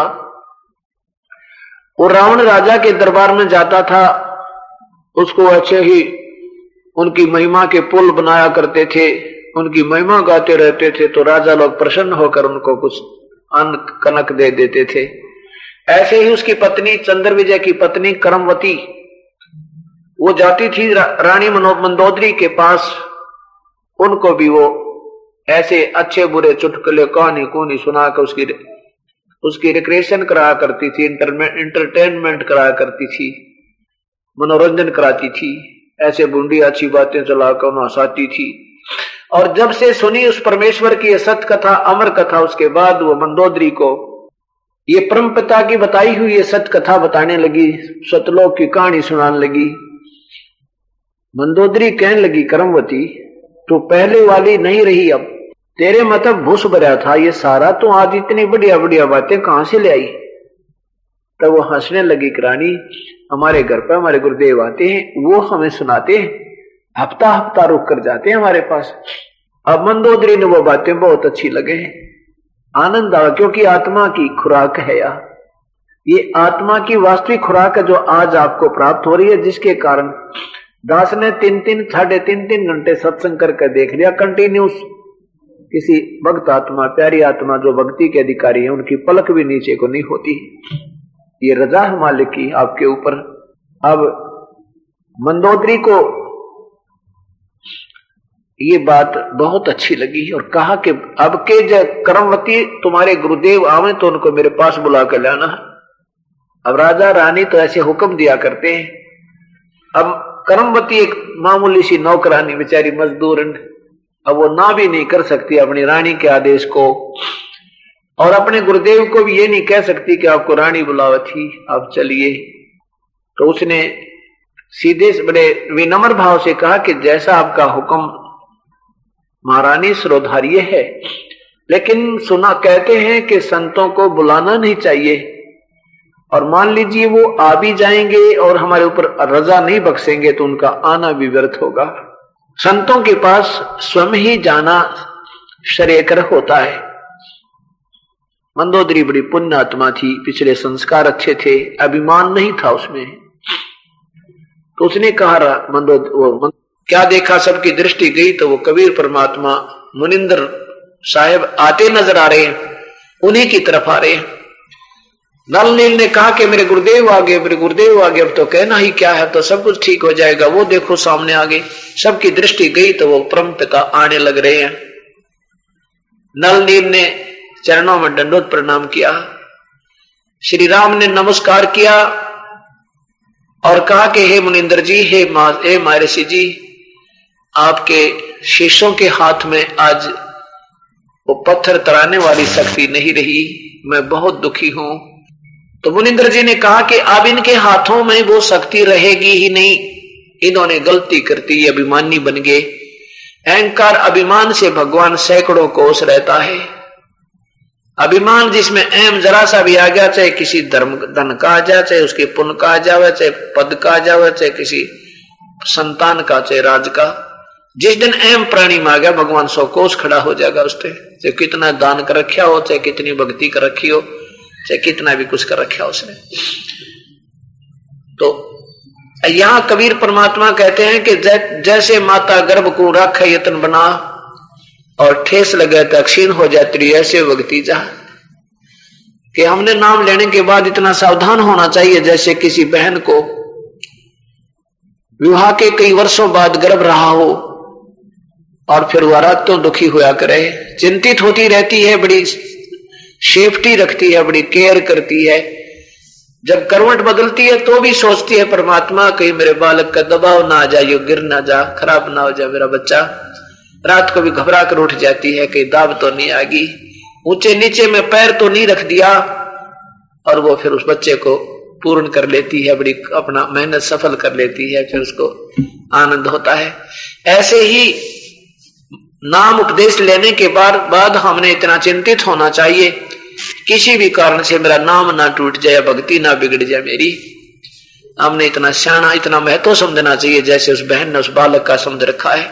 वो रावण राजा के दरबार में जाता था, उसको अच्छे ही उनकी महिमा के पुल बनाया करते थे, उनकी महिमा गाते रहते थे, तो राजा लोग प्रसन्न होकर उनको कुछ अन्न कनक दे देते थे। ऐसे ही उसकी पत्नी चंद्र विजय की पत्नी करमवती वो जाती थी रा, रानी मंदोदरी के पास, उनको भी वो ऐसे अच्छे बुरे चुटकुले कहानी कूनी सुनाकर उसकी उसकी रिक्रिएशन कराया करती थी, इंटरटेनमेंट कराया करती थी, मनोरंजन कराती थी, ऐसे बूंदी अच्छी बातें चलाकर उन्हें हंसाती थी। और जब से सुनी उस परमेश्वर की सत्य कथा, अमर कथा, उसके बाद वो मंदोदरी को ये परम पिता की बताई हुई ये सत्य कथा बताने लगी, सतलोक की कहानी सुनाने लगी। मंदोदरी कहने लगी करमवती तो पहले वाली नहीं रही, अब तेरे मतलब भूस भरा था ये सारा, तो आज इतनी बढ़िया बढ़िया बातें कहां से ले आई। तब वो हंसने लगी, रानी हमारे घर पर हमारे गुरुदेव आते हैं, वो हमें सुनाते हैं, हफ्ता हफ्ता रुक कर जाते हैं हमारे पास। अब मंदोदरी ने वो बातें बहुत अच्छी लगे हैं, आनंद आया, क्योंकि आत्मा की खुराक है यार, ये आत्मा की वास्तविक खुराक है जो आज आपको प्राप्त हो रही है, जिसके कारण दास ने तीन तीन साढ़े तीन तीन घंटे सत्संग करके देख लिया कंटिन्यूस। किसी भक्त आत्मा, प्यारी आत्मा जो भक्ति के अधिकारी है, उनकी पलक भी नीचे को नहीं होती। ये रजा है मालिक की आपके ऊपर। अब मंदोदरी को ये बात बहुत अच्छी लगी और कहा कि अब के जब करमवती तुम्हारे गुरुदेव आवे तो उनको मेरे पास बुला कर लाना। अब राजा रानी तो ऐसे हुक्म दिया करते हैं। अब करमवती एक मामूली सी नौकरानी बेचारी मजदूर, अब वो ना भी नहीं कर सकती अपनी रानी के आदेश को, और अपने गुरुदेव को भी ये नहीं कह सकती कि आपको रानी बुलावा थी आप चलिए। तो उसने सीधे बड़े विनम्र भाव से कहा कि जैसा आपका हुक्म महारानी श्रोधार्य है, लेकिन सुना कहते हैं कि संतों को बुलाना नहीं चाहिए, और मान लीजिए वो आ भी जाएंगे और हमारे ऊपर रजा नहीं बख्शेंगे तो उनका आना भी व्यर्थ होगा। संतों के पास स्वयं ही जाना श्रेयकर होता है। मंदोदरी बड़ी पुण्य आत्मा थी, पिछले संस्कार अच्छे थे, अभिमान नहीं था उसमें। तो उसने कहा मंदोद वो क्या देखा, सबकी दृष्टि गई तो वो कबीर परमात्मा मुनिंदर साहब आते नजर आ रहे हैं, उन्हीं की तरफ आ रहे हैं। नल नील ने कहा कि मेरे गुरुदेव आ गए, मेरे गुरुदेव आ गए, अब तो कहना ही क्या है, तो सब कुछ ठीक हो जाएगा। वो देखो सामने आ गए, सबकी दृष्टि गई तो वो परम पिता आने लग रहे हैं। नल नील ने चरणों में दंडोत प्रणाम किया, श्री राम ने नमस्कार किया और कहा कि हे मुनिंदर जी, हे मा, हे महर्षि जी, आपके शिष्यों के हाथ में आज वो पत्थर तराने वाली शक्ति नहीं रही, मैं बहुत दुखी हूं। तो मुनिंदर जी ने कहा कि अब इनके हाथों में वो शक्ति रहेगी ही नहीं, इन्होंने गलती करती, अभिमानी बन गए। अहंकार अभिमान से भगवान सैकड़ों कोस रहता है। अभिमान जिसमें अहम जरा सा भी आ गया, चाहे किसी धर्म धन का आ जाए, चाहे उसके पुण्य का आ जावे, चाहे पद का आ जावे, चाहे किसी संतान का, चाहे राज का, जिस दिन अहम प्राणी में आ गया भगवान सौ कोस खड़ा हो जाएगा उससे। चाहे कितना दान कर रखा हो, चाहे कितनी भक्ति कर रखी हो, चाहे कितना भी कुछ कर रखा उसने। तो यहां कबीर परमात्मा कहते हैं कि जैसे माता गर्भ को राख यतन बना और ठेस लगे तो क्षीण हो जाती, ऐसे भक्ति जा कि हमने नाम लेने के बाद इतना सावधान होना चाहिए, जैसे किसी बहन को विवाह के कई वर्षों बाद गर्भ रहा हो और फिर वह रात तो दुखी हुआ करे, चिंतित होती रहती है, बड़ी सेफ्टी रखती है, बड़ी केयर करती है। जब करवट बदलती है तो भी सोचती है परमात्मा कहीं मेरे बालक का दबाव ना आ जाए, गिर ना जा, खराब ना हो जाए मेरा बच्चा। रात को भी घबरा कर उठ जाती है कहीं दाब तो नहीं आ गई, ऊंचे नीचे में पैर तो नहीं रख दिया, और वो फिर उस बच्चे को पूर्ण कर लेती है, बड़ी अपना मेहनत सफल कर लेती है, फिर उसको आनंद होता है। ऐसे ही नाम उपदेश लेने के बाद बाद हमने इतना चिंतित होना चाहिए किसी भी कारण से मेरा नाम ना टूट जाए, भक्ति ना बिगड़ जाए मेरी। हमने इतना शाना, इतना महत्व समझना चाहिए जैसे उस बहन ने उस बालक का समझ रखा है।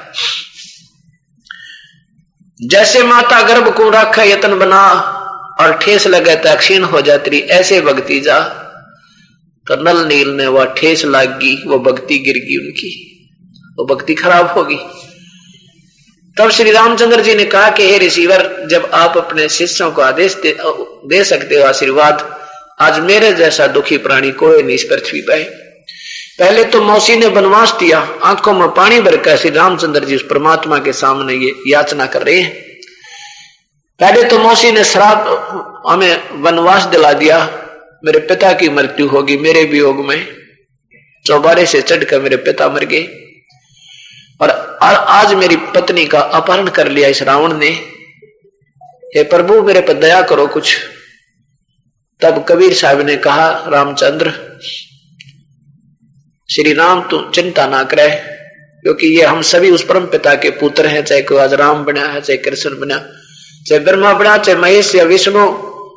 जैसे माता गर्भ को रखा यतन बना और ठेस लगे तो क्षीण हो जाती, ऐसे भक्ति जा तो नल नील ने वह ठेस लागी, वो भक्ति गिर गई उनकी, वो भक्ति खराब होगी। तब श्री रामचंद्र जी ने कहा कि हे रिसीवर, जब आप अपने शिष्यों को आदेश दे, दे सकते हो आशीर्वाद, आज मेरे जैसा दुखी प्राणी कोई नहीं इस पृथ्वी पे। पहले तो मौसी ने वनवास दिया, आंखों में पानी भरकर श्री रामचंद्र जी उस परमात्मा के सामने ये याचना कर रहे हैं। पहले तो मौसी ने श्राप हमें वनवास दिला दिया, मेरे पिता की मृत्यु होगी, मेरे वियोग में चौबारे से चढ़कर मेरे पिता मर गए, और आज मेरी पत्नी का अपहरण कर लिया इस रावण ने, हे प्रभु मेरे पर दया करो कुछ। तब कबीर साहब ने कहा, रामचंद्र श्री राम तू चिंता ना करे, क्योंकि ये हम सभी उस परम पिता के पुत्र हैं, चाहे कोई आज राम बना है, चाहे कृष्ण बना, चाहे ब्रह्मा बना, चाहे महेश या विष्णु,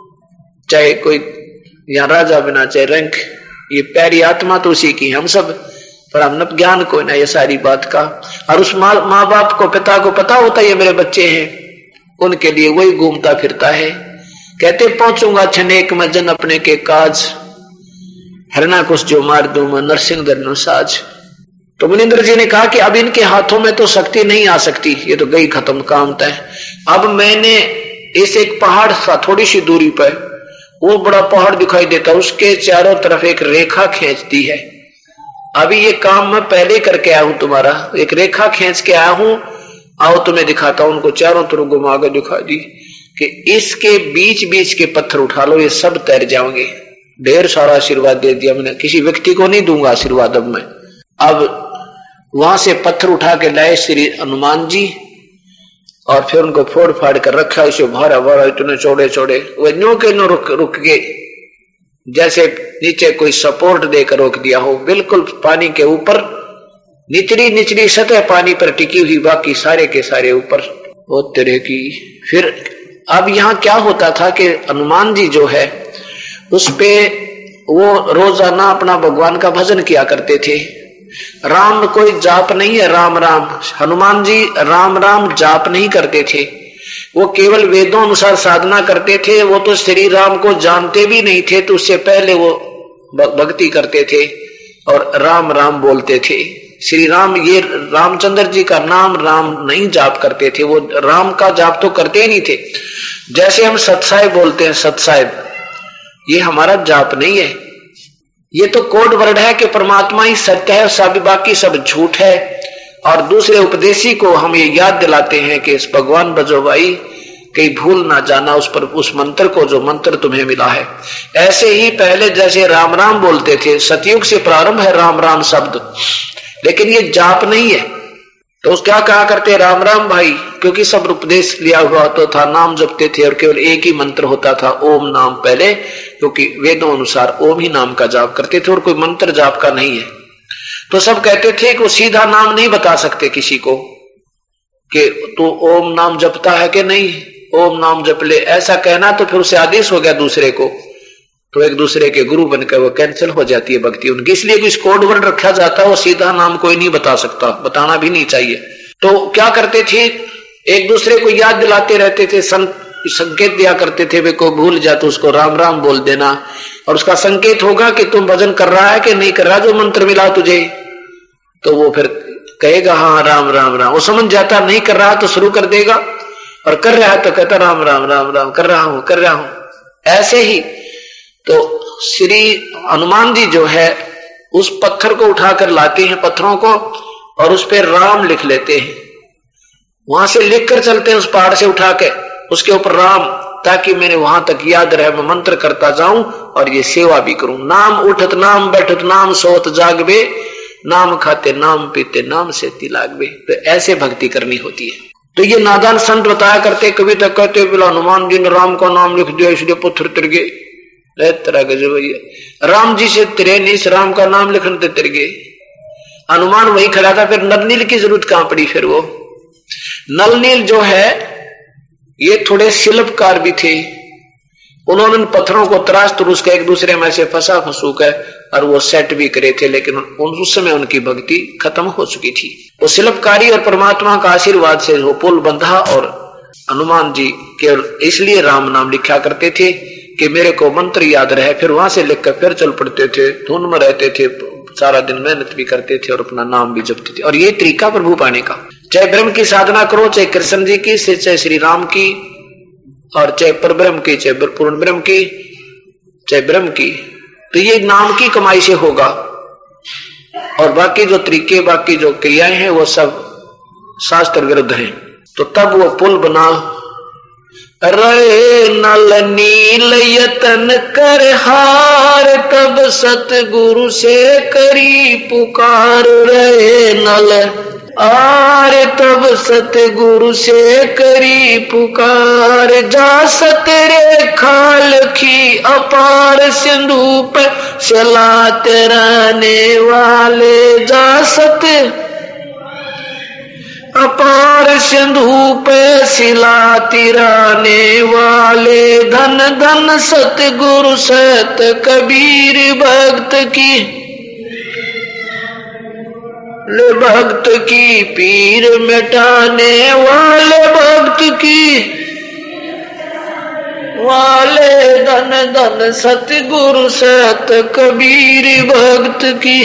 चाहे कोई या राजा बना, चाहे रंक, ये प्यारी आत्मा तो उसी की, हम सब पर हम न ज्ञान को ना ये सारी बात का। और उस माँ माँ बाप को, पिता को पता होता है ये मेरे बच्चे हैं, उनके लिए वही घूमता फिरता है। कहते पहुंचूंगा छनेक में जन अपने के काज, हरना कुछ जो मार दूं मैं नरसिंह दरनो साज। तो मुनिंद्र जी ने कहा कि अब इनके हाथों में तो शक्ति नहीं आ सकती, ये तो गई खत्म काम तय। अब मैंने इस एक पहाड़ सा थोड़ी सी दूरी पर वो बड़ा पहाड़ दिखाई देता, उसके चारों तरफ एक रेखा खींच दी है। अभी ये काम मैं पहले करके आया हूं तुम्हारा, एक रेखा खींच के आया हूं, आओ तुम्हें दिखाता हूं। उनको चारों तरफ घुमा के दिखा दी कि इसके बीच बीच के पत्थर उठा लो, ये सब तैर जाओगे। ढेर सारा आशीर्वाद दे दिया मैंने, किसी व्यक्ति को नहीं दूंगा आशीर्वाद अब मैं। अब वहां से पत्थर उठा के लाए श्री हनुमान जी, और फिर उनको फोड़ फाड़ कर रखा, इसे भारा भारा इतने चौड़े चौड़े, वो न्यू के न्यू रुक रुक के, जैसे नीचे कोई सपोर्ट देकर रोक दिया हो, बिल्कुल पानी के ऊपर, निचली निचली सतह पानी पर टिकी हुई, बाकी सारे के सारे ऊपर वो तरह की। फिर अब यहाँ क्या होता था कि हनुमान जी जो है उस पे वो रोजाना अपना भगवान का भजन किया करते थे। राम कोई जाप नहीं है, राम राम, हनुमान जी राम राम जाप नहीं करते थे, वो केवल वेदों अनुसार साधना करते थे। वो तो श्री राम को जानते भी नहीं थे, तो उससे पहले वो भक्ति करते थे और राम राम बोलते थे। श्री राम, ये रामचंद्र जी का नाम राम नहीं जाप करते थे, वो राम का जाप तो करते ही नहीं थे। जैसे हम सतसाहिब बोलते हैं, सतसाहिब, ये हमारा जाप नहीं है, ये तो कोड वर्ड है कि परमात्मा ही सत्य है, सब बाकी सब झूठ है। और दूसरे उपदेशी को हम ये याद दिलाते हैं कि इस भगवान बजो भाई, कहीं भूल ना जाना उस पर, उस मंत्र को जो मंत्र तुम्हें मिला है। ऐसे ही पहले जैसे राम राम बोलते थे, सतयुग से प्रारंभ है राम राम शब्द, लेकिन ये जाप नहीं है। तो उस क्या कहा करते, राम राम भाई, क्योंकि सब उपदेश लिया हुआ तो था, नाम जपते थे और केवल एक ही मंत्र होता था, ओम नाम पहले, क्योंकि वेदों अनुसार ओम ही नाम का जाप करते थे और कोई मंत्र जाप का नहीं है। तो सब कहते थे कि वो सीधा नाम नहीं बता सकते किसी को कि तू ओम नाम जपता है कि नहीं, ओम नाम जप ले, ऐसा कहना तो फिर उसे आदेश हो गया दूसरे को, तो एक दूसरे के गुरु बनकर वो कैंसिल हो जाती है भक्ति उनकी। इसलिए कुछ कोड वर्ड रखा जाता है, वो सीधा नाम कोई नहीं बता सकता, बताना भी नहीं चाहिए। तो क्या करते थे, एक दूसरे को याद दिलाते रहते थे, संकेत दिया करते थे, वे को भूल जा तो उसको राम राम बोल देना, और उसका संकेत होगा कि तुम भजन कर रहा है कि नहीं कर रहा, जो मंत्र मिला तुझे, तो वो फिर कहेगा हाँ राम राम राम। वो समझ जाता, नहीं कर रहा तो शुरू कर देगा, और कर रहा है तो कहता राम राम राम राम, कर रहा हूं कर रहा हूं। ऐसे ही तो श्री हनुमान जी जो है उस पत्थर को उठाकर लाते हैं, पत्थरों को, और उस पर राम लिख लेते हैं। वहां से लिखकर चलते हैं उस पहाड़ से उठा के, उसके ऊपर राम, ताकि मैंने वहां तक याद रहे, मैं मंत्र करता जाऊं और ये सेवा भी करूं। नाम उठत नाम बैठत नाम सोत जागबे, नाम खाते नाम पीते नाम से तिलागबे। तो ऐसे भक्ति करनी होती है। तो ये नादान संत बताया करते, कभी तक कहते बोला हनुमान जी ने राम का नाम लिख दिया इसलिए पत्थर तिर गए। तरह गजब भैया, राम जी से तिरे नहीं, इस राम का नाम लिखने से तिर गए। हनुमान वही खड़ा था, फिर नलनील की जरूरत कहां पड़ी। फिर वो नलनील जो है ये थोड़े शिल्पकार भी थे, उन्होंने पत्थरों को तराश तुरुस के एक दूसरे में से फंसा फंसूक है और वो सेट भी करे थे, लेकिन उस समय उनकी भक्ति खत्म हो चुकी थी। वो शिल्पकारी और परमात्मा का आशीर्वाद से वो पुल बंधा और हनुमान जी केवल इसलिए राम नाम लिखा करते थे कि मेरे को मंत्र याद रहे। फिर वहां से लिखकर फिर चल पड़ते थे, धुन में रहते थे, सारा दिन मेहनत भी करते थे और अपना नाम भी जपते थे। और ये तरीका प्रभु पाने का, चाहे ब्रह्म की साधना करो, चाहे कृष्ण जी की, चाहे श्री राम की, और चाहे पर ब्रह्म की, चाहे पूर्ण ब्रह्म की, चाहे ब्रह्म की, तो ये नाम की कमाई से होगा। और बाकी जो तरीके, बाकी जो क्रियाएं हैं वो सब शास्त्र विरुद्ध हैं। तो तब वो पुल बना। रे नल नील यतन कर हार, तब सतगुरु से करी पुकार। रे नल आर तब सतगुरु से करी पुकार। जा सतरे खाल की अपार, सिंधु पे चलाते रहने वाले। जा सत अपार सिंधु पे सिलाती रहने वाले। धन धन सतगुरु सत कबीर भक्त की, भक्त की पीर मिटाने वाले। भक्त की वाले धन धन सतगुरु सत कबीर भक्त की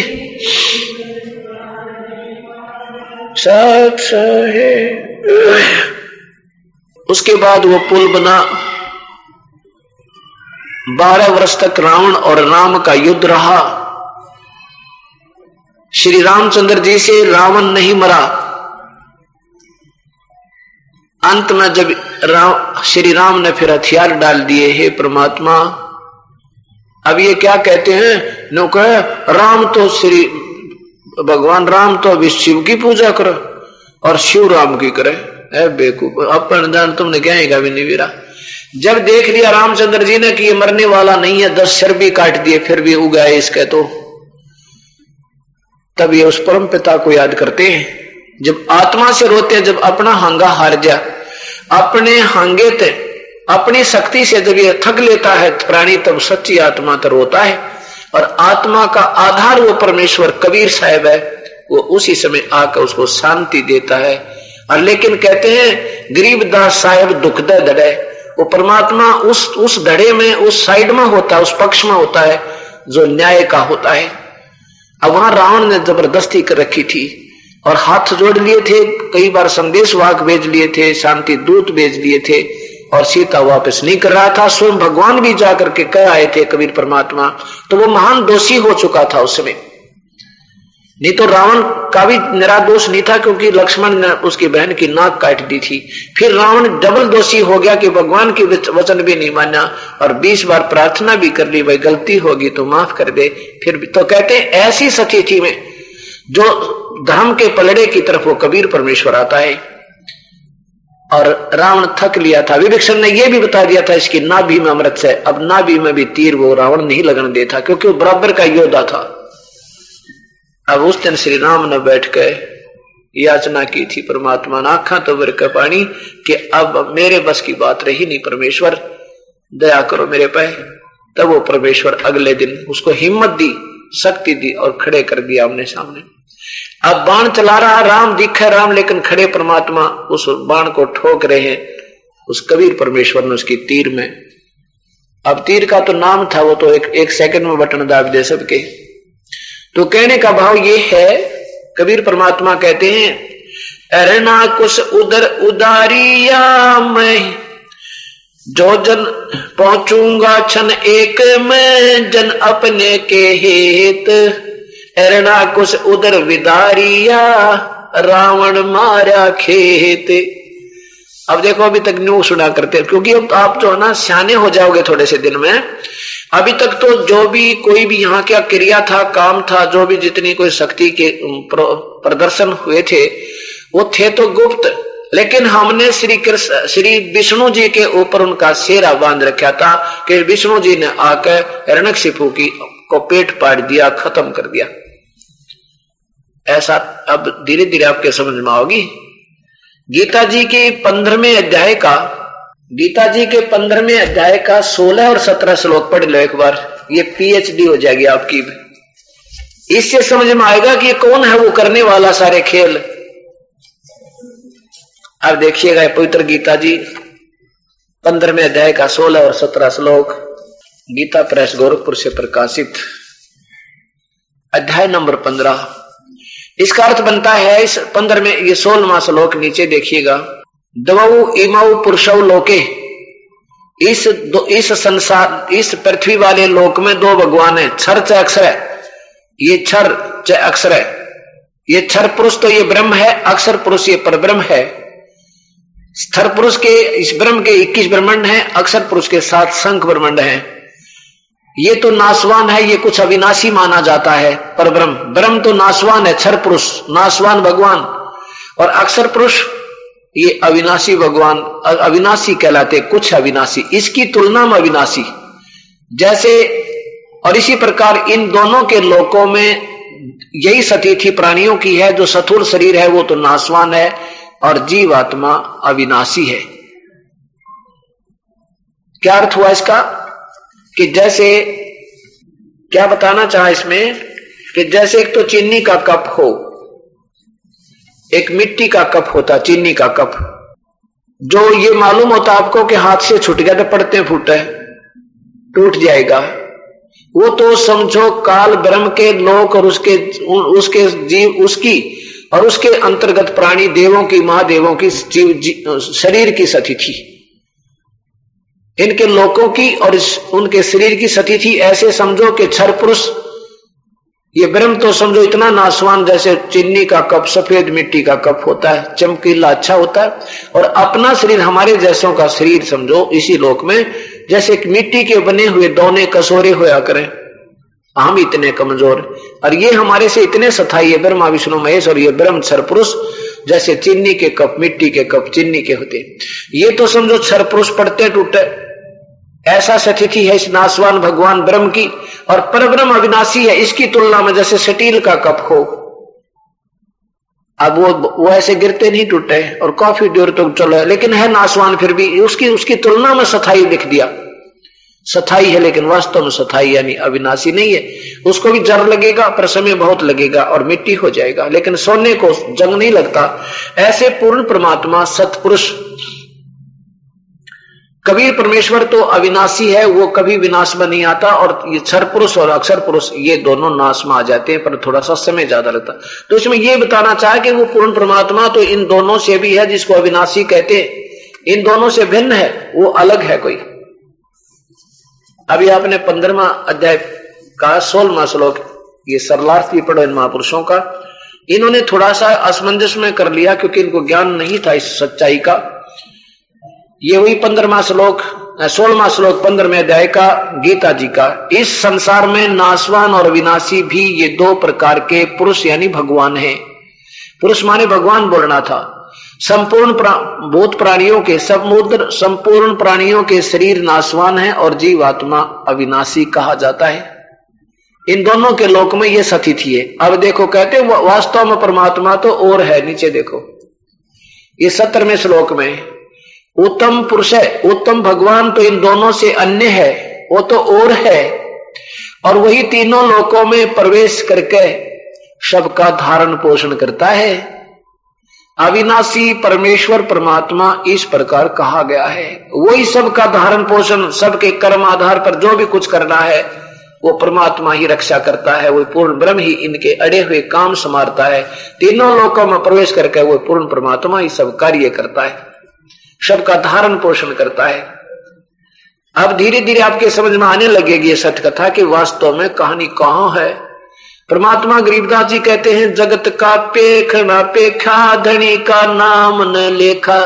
साथ है। उसके बाद वो पुल बना। बारह वर्ष तक रावण और राम का युद्ध रहा। श्री रामचंद्र जी से रावण नहीं मरा। अंत में जब राम श्री राम ने फिर हथियार डाल दिए, हे परमात्मा, अब ये क्या कहते हैं, नो कहे राम तो श्री भगवान राम तो अभी शिव की पूजा करे और शिव राम की करे। है बेकूफ, अपन दान तुमने क्या है भी नहीं वीरा। जब देख लिया रामचंद्र जी ने कि ये मरने वाला नहीं है, दस सर भी काट दिए फिर भी उगाए इसके, तो तब ये उस परम पिता को याद करते हैं। जब आत्मा से रोते हैं, जब अपना हांगा हार जा, अपने हांगे थे, अपनी शक्ति से जब ये थक लेता है प्राणी, तब सच्ची आत्मा तो रोता है। और आत्मा का आधार वो परमेश्वर कबीर साहब है, वो उसी समय आकर उसको शांति देता है। और लेकिन कहते हैं गरीबदास साहब दुख दे धड़े, वो परमात्मा उस उस धड़े में, उस साइड में होता है, उस पक्ष में होता है जो न्याय का होता है। अब वहां रावण ने जबरदस्ती कर रखी थी और हाथ जोड़ लिए थे, कई बार संदेश वाहक भेज लिए थे, शांति दूत भेज लिए थे, और सीता वापस नहीं कर रहा था। स्वयं भगवान भी जाकर के कह आए थे कबीर परमात्मा, तो वो महान दोषी हो चुका था उस समय। नहीं तो रावण का भी निरादोष नहीं था, क्योंकि लक्ष्मण ने उसकी बहन की नाक काट दी थी। फिर रावण डबल दोषी हो गया कि भगवान की वचन भी नहीं माना और बीस बार प्रार्थना भी कर ली, भाई गलती होगी तो माफ कर दे। फिर भी तो कहते हैं ऐसी स्थिति में जो धर्म के पलड़े की तरफ वो कबीर परमेश्वर आता है। और रावण थक लिया था। विभीषण ने यह भी बता दिया था इसकी नाभि में अमृत है, अब नाभि में भी तीर वो रावण नहीं लगने देता, क्योंकि वो बराबर का योद्धा था। अब उस दिन श्री राम ने बैठ कर याचना की थी परमात्मा ने, आंखा तो वर का पानी, कि अब मेरे बस की बात रही नहीं, परमेश्वर दया करो मेरे पे। तब वो परमेश्वर अगले दिन उसको हिम्मत दी, शक्ति दी और खड़े कर दिया आमने सामने। अब बाण चला रहा राम, दिखा राम, लेकिन खड़े परमात्मा उस बाण को ठोक रहे हैं। उस कबीर परमेश्वर ने उसकी तीर में, अब तीर का तो नाम था, वो तो एक, एक सेकंड में बटन दाब दे सबके। तो कहने का भाव ये है, कबीर परमात्मा कहते हैं अरना कुछ उधर उदारिया मैं, जो जन पहुंचूंगा क्षण एक में, जन अपने के हेत एरणाकुश उधर विदारिया, रावण मारा खेत। अब देखो अभी तक न्यू सुना करते, क्योंकि अब तो आप जो है ना सियाने हो जाओगे थोड़े से दिन में। अभी तक तो जो भी कोई भी यहाँ क्या क्रिया था, काम था, जो भी जितनी कोई शक्ति के प्रदर्शन हुए थे वो थे तो गुप्त, लेकिन हमने श्री कृष्ण श्री विष्णु जी के ऊपर उनका सेरा बांध रखा था कि विष्णु जी ने आकर हिरण्यकशिपु की को पेट पाट दिया, खत्म कर दिया। ऐसा अब धीरे धीरे आपके समझ में आओगी। गीता जी के पंद्रहवें अध्याय का गीता जी के पंद्रहवें अध्याय का सोलह और सत्रह श्लोक पढ़ लो एक बार, ये पीएचडी हो जाएगी आपकी। इससे समझ में आएगा कि ये कौन है वो करने वाला सारे खेल। अब देखिएगा पवित्र गीता जी पंद्रहवें अध्याय का सोलह और सत्रह श्लोक, गीता प्रेस गोरखपुर से प्रकाशित, अध्याय नंबर पंद्रह। इसका अर्थ बनता है इस पंद्रहवें ये सोलहवां श्लोक नीचे देखिएगा, द्वौ इमौ पुरुषौ लोके, इस दो, इस संसार इस पृथ्वी वाले लोक में दो भगवान है, क्षर च अक्षर है। ये क्षर च अक्षर है, ये क्षर पुरुष तो ये ब्रह्म है, अक्षर पुरुष ये परब्रह्म है। स्थर पुरुष के इस ब्रह्म के इक्कीस ब्रह्मांड हैं, अक्षर पुरुष के साथ संख्य ब्रह्मांड हैं। ये तो नाशवान है, ये कुछ अविनाशी माना जाता है। पर ब्रह्म ब्रह्म तो नाशवान है, क्षर पुरुष नाशवान भगवान, और अक्षर पुरुष ये अविनाशी भगवान, अविनाशी कहलाते, कुछ अविनाशी, इसकी तुलना में अविनाशी। जैसे और इसी प्रकार इन दोनों के लोकों में यही स्थिति प्राणियों की है। जो स्थूल शरीर है वो तो नाशवान है और जीवात्मा अविनाशी है। क्या अर्थ हुआ इसका? कि जैसे क्या बताना चाहा इसमें कि जैसे एक तो चीनी का कप हो, एक मिट्टी का कप होता, चीनी का कप, जो ये मालूम होता आपको कि हाथ से छूट गया तो पड़ते फूटे टूट जाएगा। वो तो समझो काल ब्रह्म के लोक और उसके उसके जीव उसकी और उसके अंतर्गत प्राणी देवों की महादेवों की जीव शरीर की स्थिति थी, इनके लोकों की और इस, उनके शरीर की स्थिति थी। ऐसे समझो कि क्षर पुरुष ये ब्रह्म तो समझो इतना नाशवान, जैसे चीनी का कप सफेद मिट्टी का कप होता है, चमकीला अच्छा होता है, और अपना शरीर हमारे जैसों का शरीर समझो इसी लोक में जैसे मिट्टी के बने हुए दोने कसोरे होया करें। हम इतने कमजोर और ये हमारे से इतने सथाई है ब्रह्मा विष्णु महेश, और ये ब्रह्म क्षर पुरुष जैसे चीनी के कप, मिट्टी के कप चीनी के होते, ये तो समझो क्षर पुरुष पड़ते टूटे। ऐसा स्थिति है इस नाशवान भगवान ब्रह्म की, और परब्रह्म अविनाशी है। इसकी तुलना में जैसे स्टील का कप हो, अब वो वो ऐसे गिरते नहीं टूटे और काफी देर तक तो चलो, लेकिन है नाशवान, फिर भी उसकी उसकी तुलना में सथाई दिख दिया। सथाई है लेकिन वास्तव में सथाई यानी अविनाशी नहीं है। उसको भी जर लगेगा पर समय बहुत लगेगा और मिट्टी हो जाएगा, लेकिन सोने को जंग नहीं लगता। ऐसे पूर्ण परमात्मा सतपुरुष कबीर परमेश्वर तो अविनाशी है, वो कभी विनाश में नहीं आता, और ये क्षर पुरुष और अक्षर पुरुष ये दोनों नाश में आ जाते हैं, पर थोड़ा सा समय ज्यादा लगता। तो इसमें ये बताना चाहे कि वो पूर्ण परमात्मा तो इन दोनों से भी है, जिसको अविनाशी कहते हैं, इन दोनों से भिन्न है, वो अलग है कोई। अभी आपने पंद्रहवां अध्याय का सोलहवां श्लोक ये सरलार्थ भी पढ़ो इन महापुरुषों का। इन्होंने थोड़ा सा असमंजस में कर लिया क्योंकि इनको ज्ञान नहीं था इस सच्चाई का। ये हुई पंद्रहवां श्लोक सोलहवां श्लोक पंद्रहवें अध्याय का गीता जी का। इस संसार में नाशवान और विनाशी भी ये दो प्रकार के पुरुष यानी भगवान हैं। पुरुष माने भगवान बोलना था। संपूर्ण भूत प्राणियों के समुद्र संपूर्ण प्राणियों के शरीर नाशवान है और जीवात्मा अविनाशी कहा जाता है। इन दोनों के लोक में ये स्थिति है। अब देखो कहते वास्तव में परमात्मा तो और है। नीचे देखो ये सत्तरवें श्लोक में उत्तम पुरुष है, उत्तम भगवान तो इन दोनों से अन्य है, वो तो और है, और वही तीनों लोकों में प्रवेश करके सबका धारण पोषण करता है। अविनाशी परमेश्वर परमात्मा इस प्रकार कहा गया है। वही सबका धारण पोषण, सबके कर्म आधार पर जो भी कुछ करना है वो परमात्मा ही रक्षा करता है। वो पूर्ण ब्रह्म ही इनके अड़े हुए काम संभालता है। तीनों लोकों में प्रवेश करके वो पूर्ण परमात्मा ही सब कार्य करता है, सबका धारण पोषण करता है। अब धीरे धीरे आपके समझ में आने लगेगी ये सत्य कथा कि वास्तव में कहानी कहां है परमात्मा गरीबदास जी कहते हैं, जगत का पेख न पेखा, धनी का नाम न लेखा।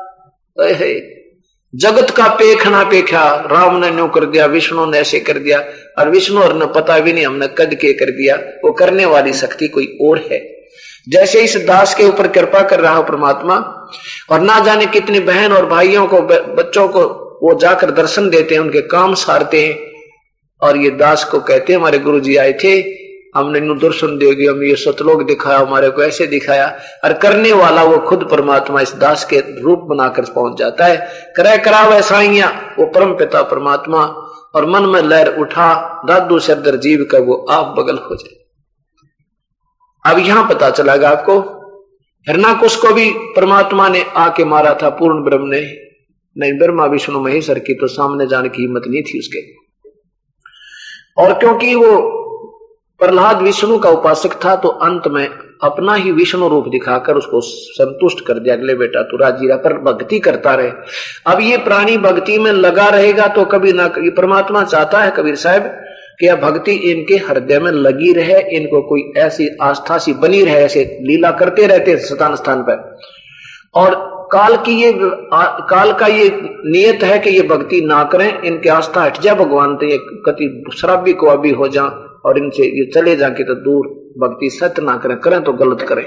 जगत का पेख ना पेखा, राम ने न्यू कर दिया, विष्णु ने ऐसे कर दिया, और विष्णु और ने पता भी नहीं हमने कद के कर दिया। वो करने वाली शक्ति कोई और है। जैसे इस दास के ऊपर कृपा कर रहा हो परमात्मा, और ना जाने कितने बहन और भाइयों को, बच्चों को वो जाकर दर्शन देते हैं, उनके काम सारते हैं। और ये दास को कहते हैं, हमारे गुरु जी आए थे, हमने नु दर्शन देगी, हम ये सतलोक दिखाया, हमारे को ऐसे दिखाया। और करने वाला वो खुद परमात्मा इस दास के रूप बनाकर पहुंच जाता है। करे करावे साइया वो परम पिता परमात्मा, और मन में लहर उठा दादू सरदर जीव का वो आप बगल हो जाए। अब यहां पता चलेगा आपको, हिरणाकुश को भी परमात्मा ने आके मारा था, पूर्ण ब्रह्म ने नहीं, ब्रह्मा विष्णु महेश्वर की तो सामने जाने की हिम्मत नहीं थी उसके। और क्योंकि वो प्रहलाद विष्णु का उपासक था, तो अंत में अपना ही विष्णु रूप दिखाकर उसको संतुष्ट कर दिया, अगले बेटा तू राजी रहा, पर भक्ति करता रहे। अब ये प्राणी भक्ति में लगा रहेगा तो कभी ना, ये परमात्मा चाहता है कबीर साहब कि यह भक्ति इनके हृदय में लगी रहे, इनको कोई ऐसी आस्था सी बनी रहे, ऐसे लीला करते रहते स्थान स्थान पर। और काल की ये काल का ये नियत है कि ये भक्ति ना करें, इनके आस्था हट जाए भगवान से, ये कति शराबी को अभी हो जा और इनसे ये चले जाके तो दूर, भक्ति सत्य ना करें, करें तो गलत करें।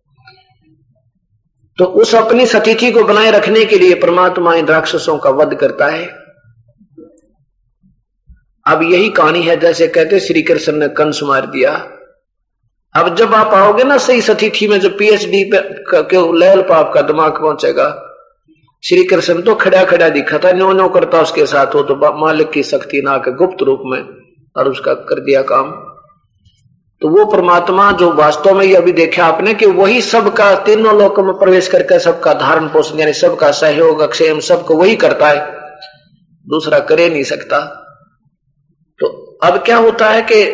तो उस अपनी सतिथि को बनाए रखने के लिए परमात्मा इन राक्षसों का वध करता है। अब यही कहानी है, जैसे कहते श्री कृष्ण ने कंस मार दिया। अब जब आप आओगे ना सही सतिथि में, जो पीएचडी पे के लेवल पर आपका दिमाग पहुंचेगा, श्री कृष्ण तो खड़ा खड़ा दिखा था, न्यो न्यो करता उसके साथ, हो तो मालिक की शक्ति ना के गुप्त रूप में, और उसका कर दिया काम। तो वो परमात्मा जो वास्तव में ये अभी देखा आपने कि वही सबका तीनों लोकों में प्रवेश करके सबका धारण पोषण, यानी सबका सहयोग अक्षेम सबको वही करता है, दूसरा करे नहीं सकता। तो अब क्या होता है कि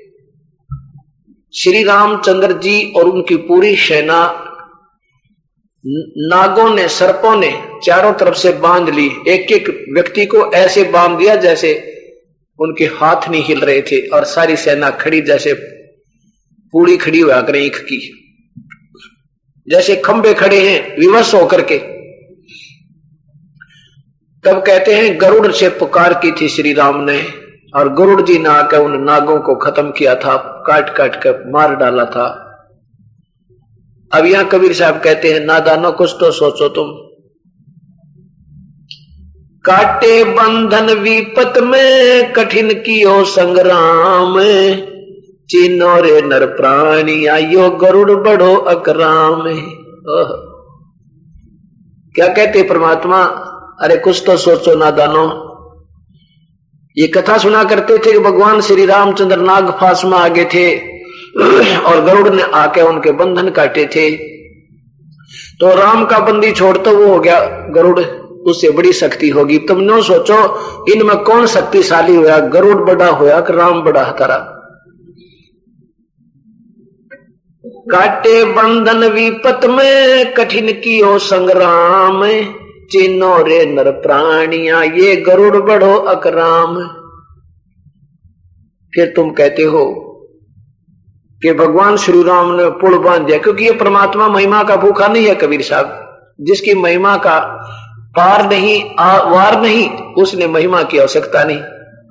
श्री रामचंद्र जी और उनकी पूरी सेना, नागों ने, सर्पों ने चारों तरफ से बांध ली, एक एक व्यक्ति को ऐसे बांध दिया जैसे उनके हाथ नहीं हिल रहे थे, और सारी सेना खड़ी जैसे पूरी खड़ी हुआ करें ईख की, जैसे खंबे खड़े हैं विवश होकर के। तब कहते हैं गरुड़ से पुकार की थी श्री राम ने, और गरुड़ जी ने आकर उन नागों को खत्म किया था, काट काट कर मार डाला था। अब यहां कबीर साहब कहते हैं, नादानो कुछ तो सोचो तुम, काटे बंधन विपत में कठिन कियो संग्राम, चीनो रे नर प्राणी आयो गरुड़ बड़ो अकराम। क्या कहते परमात्मा, अरे कुछ तो सोचो नादानो। ये कथा सुना करते थे कि भगवान श्री रामचंद्र नाग फांस में आगे थे और गरुड़ ने आके उनके बंधन काटे थे। तो राम का बंदी छोड़ता वो हो गया गरुड़, उससे बड़ी शक्ति होगी। तुम न सोचो इनमें कौन शक्तिशाली होया, गरुड़ बड़ा होया कि राम बड़ा हतारा। काटे बंधन विपत में कठिन कियो संग्राम, चिन्हो रे नर प्राणिया ये गरुड़ बड़ो अकराम। फिर तुम कहते हो कि भगवान श्री राम ने पुल बांध दिया, क्योंकि ये परमात्मा महिमा का भूखा नहीं है कबीर साहब, जिसकी महिमा का पार नहीं आ, वार नहीं, उसने महिमा की आवश्यकता नहीं,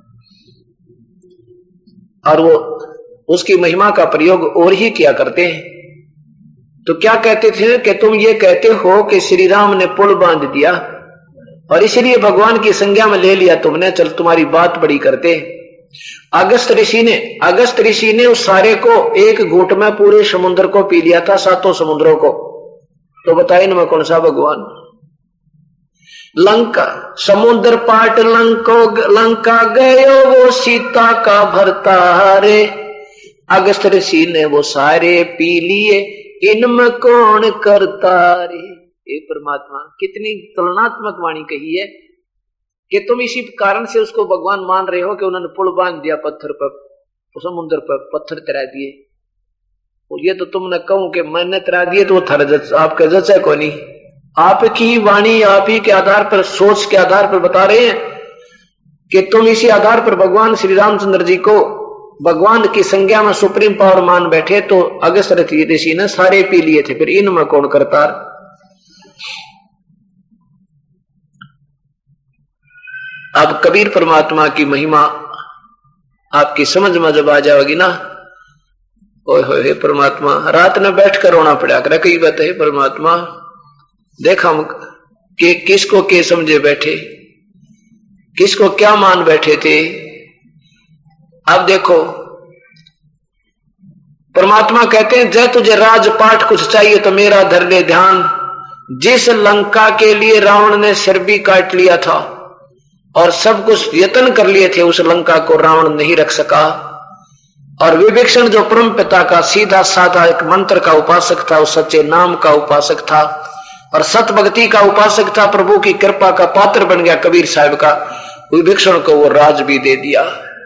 और वो उसकी महिमा का प्रयोग और ही किया करते हैं। तो क्या कहते थे कि तुम ये कहते हो कि श्री राम ने पुल बांध दिया और इसलिए भगवान की संज्ञा में ले लिया तुमने, चल तुम्हारी बात बड़ी करते। अगस्त ऋषि ने अगस्त ऋषि ने उस सारे को एक घूंट में पूरे समुद्र को पी लिया था, सातों समुद्रों को। तो बताइए इनमें कौन सा भगवान? लंका समुद्र पाट लंको लंका गयो वो सीता का भरतारे, अगस्त ऋषि ने वो सारे पी लिए, इनमें कौन करता रे। ये परमात्मा कितनी तुलनात्मक वाणी कही है कि तुम इसी कारण से उसको भगवान मान रहे हो कि उन्होंने पुल बांध दिया पत्थर पर, समुद्र पर पत्थर तैरा दिए। और ये तो तुमने कहूं कि मैंने तैरा दिए तो थर आपका जच है को नहीं, आपकी वाणी आप ही के आधार पर, सोच के आधार पर बता रहे हैं कि तुम इसी आधार पर भगवान श्री रामचंद्र जी को भगवान की संज्ञा में सुप्रीम पावर मान बैठे तो अगस्त ऋषि ने सारे पी लिए थे, फिर इनमें कौन करतार। अब कबीर परमात्मा की महिमा आपकी समझ में जब आ जाओगी ना, ओए होए परमात्मा, रात में बैठ कर रोना पड़ा कर कई बात है परमात्मा, देख हम कि किसको के समझे बैठे, किसको क्या मान बैठे थे। अब देखो परमात्मा कहते हैं जय तुझे राजपाट कुछ चाहिए तो मेरा धर ले ध्यान। जिस लंका के लिए रावण ने सिर भी काट लिया था और सब कुछ यत्न कर लिए थे, उस लंका को रावण नहीं रख सका। और विभीषण जो परम पिता का सीधा साधा एक मंत्र का उपासक था, उस सच्चे नाम का उपासक था और सत भक्ति का उपासक था, प्रभु की कृपा का पात्र बन गया कबीर साहब का, विभीषण को वो राज भी दे दिया।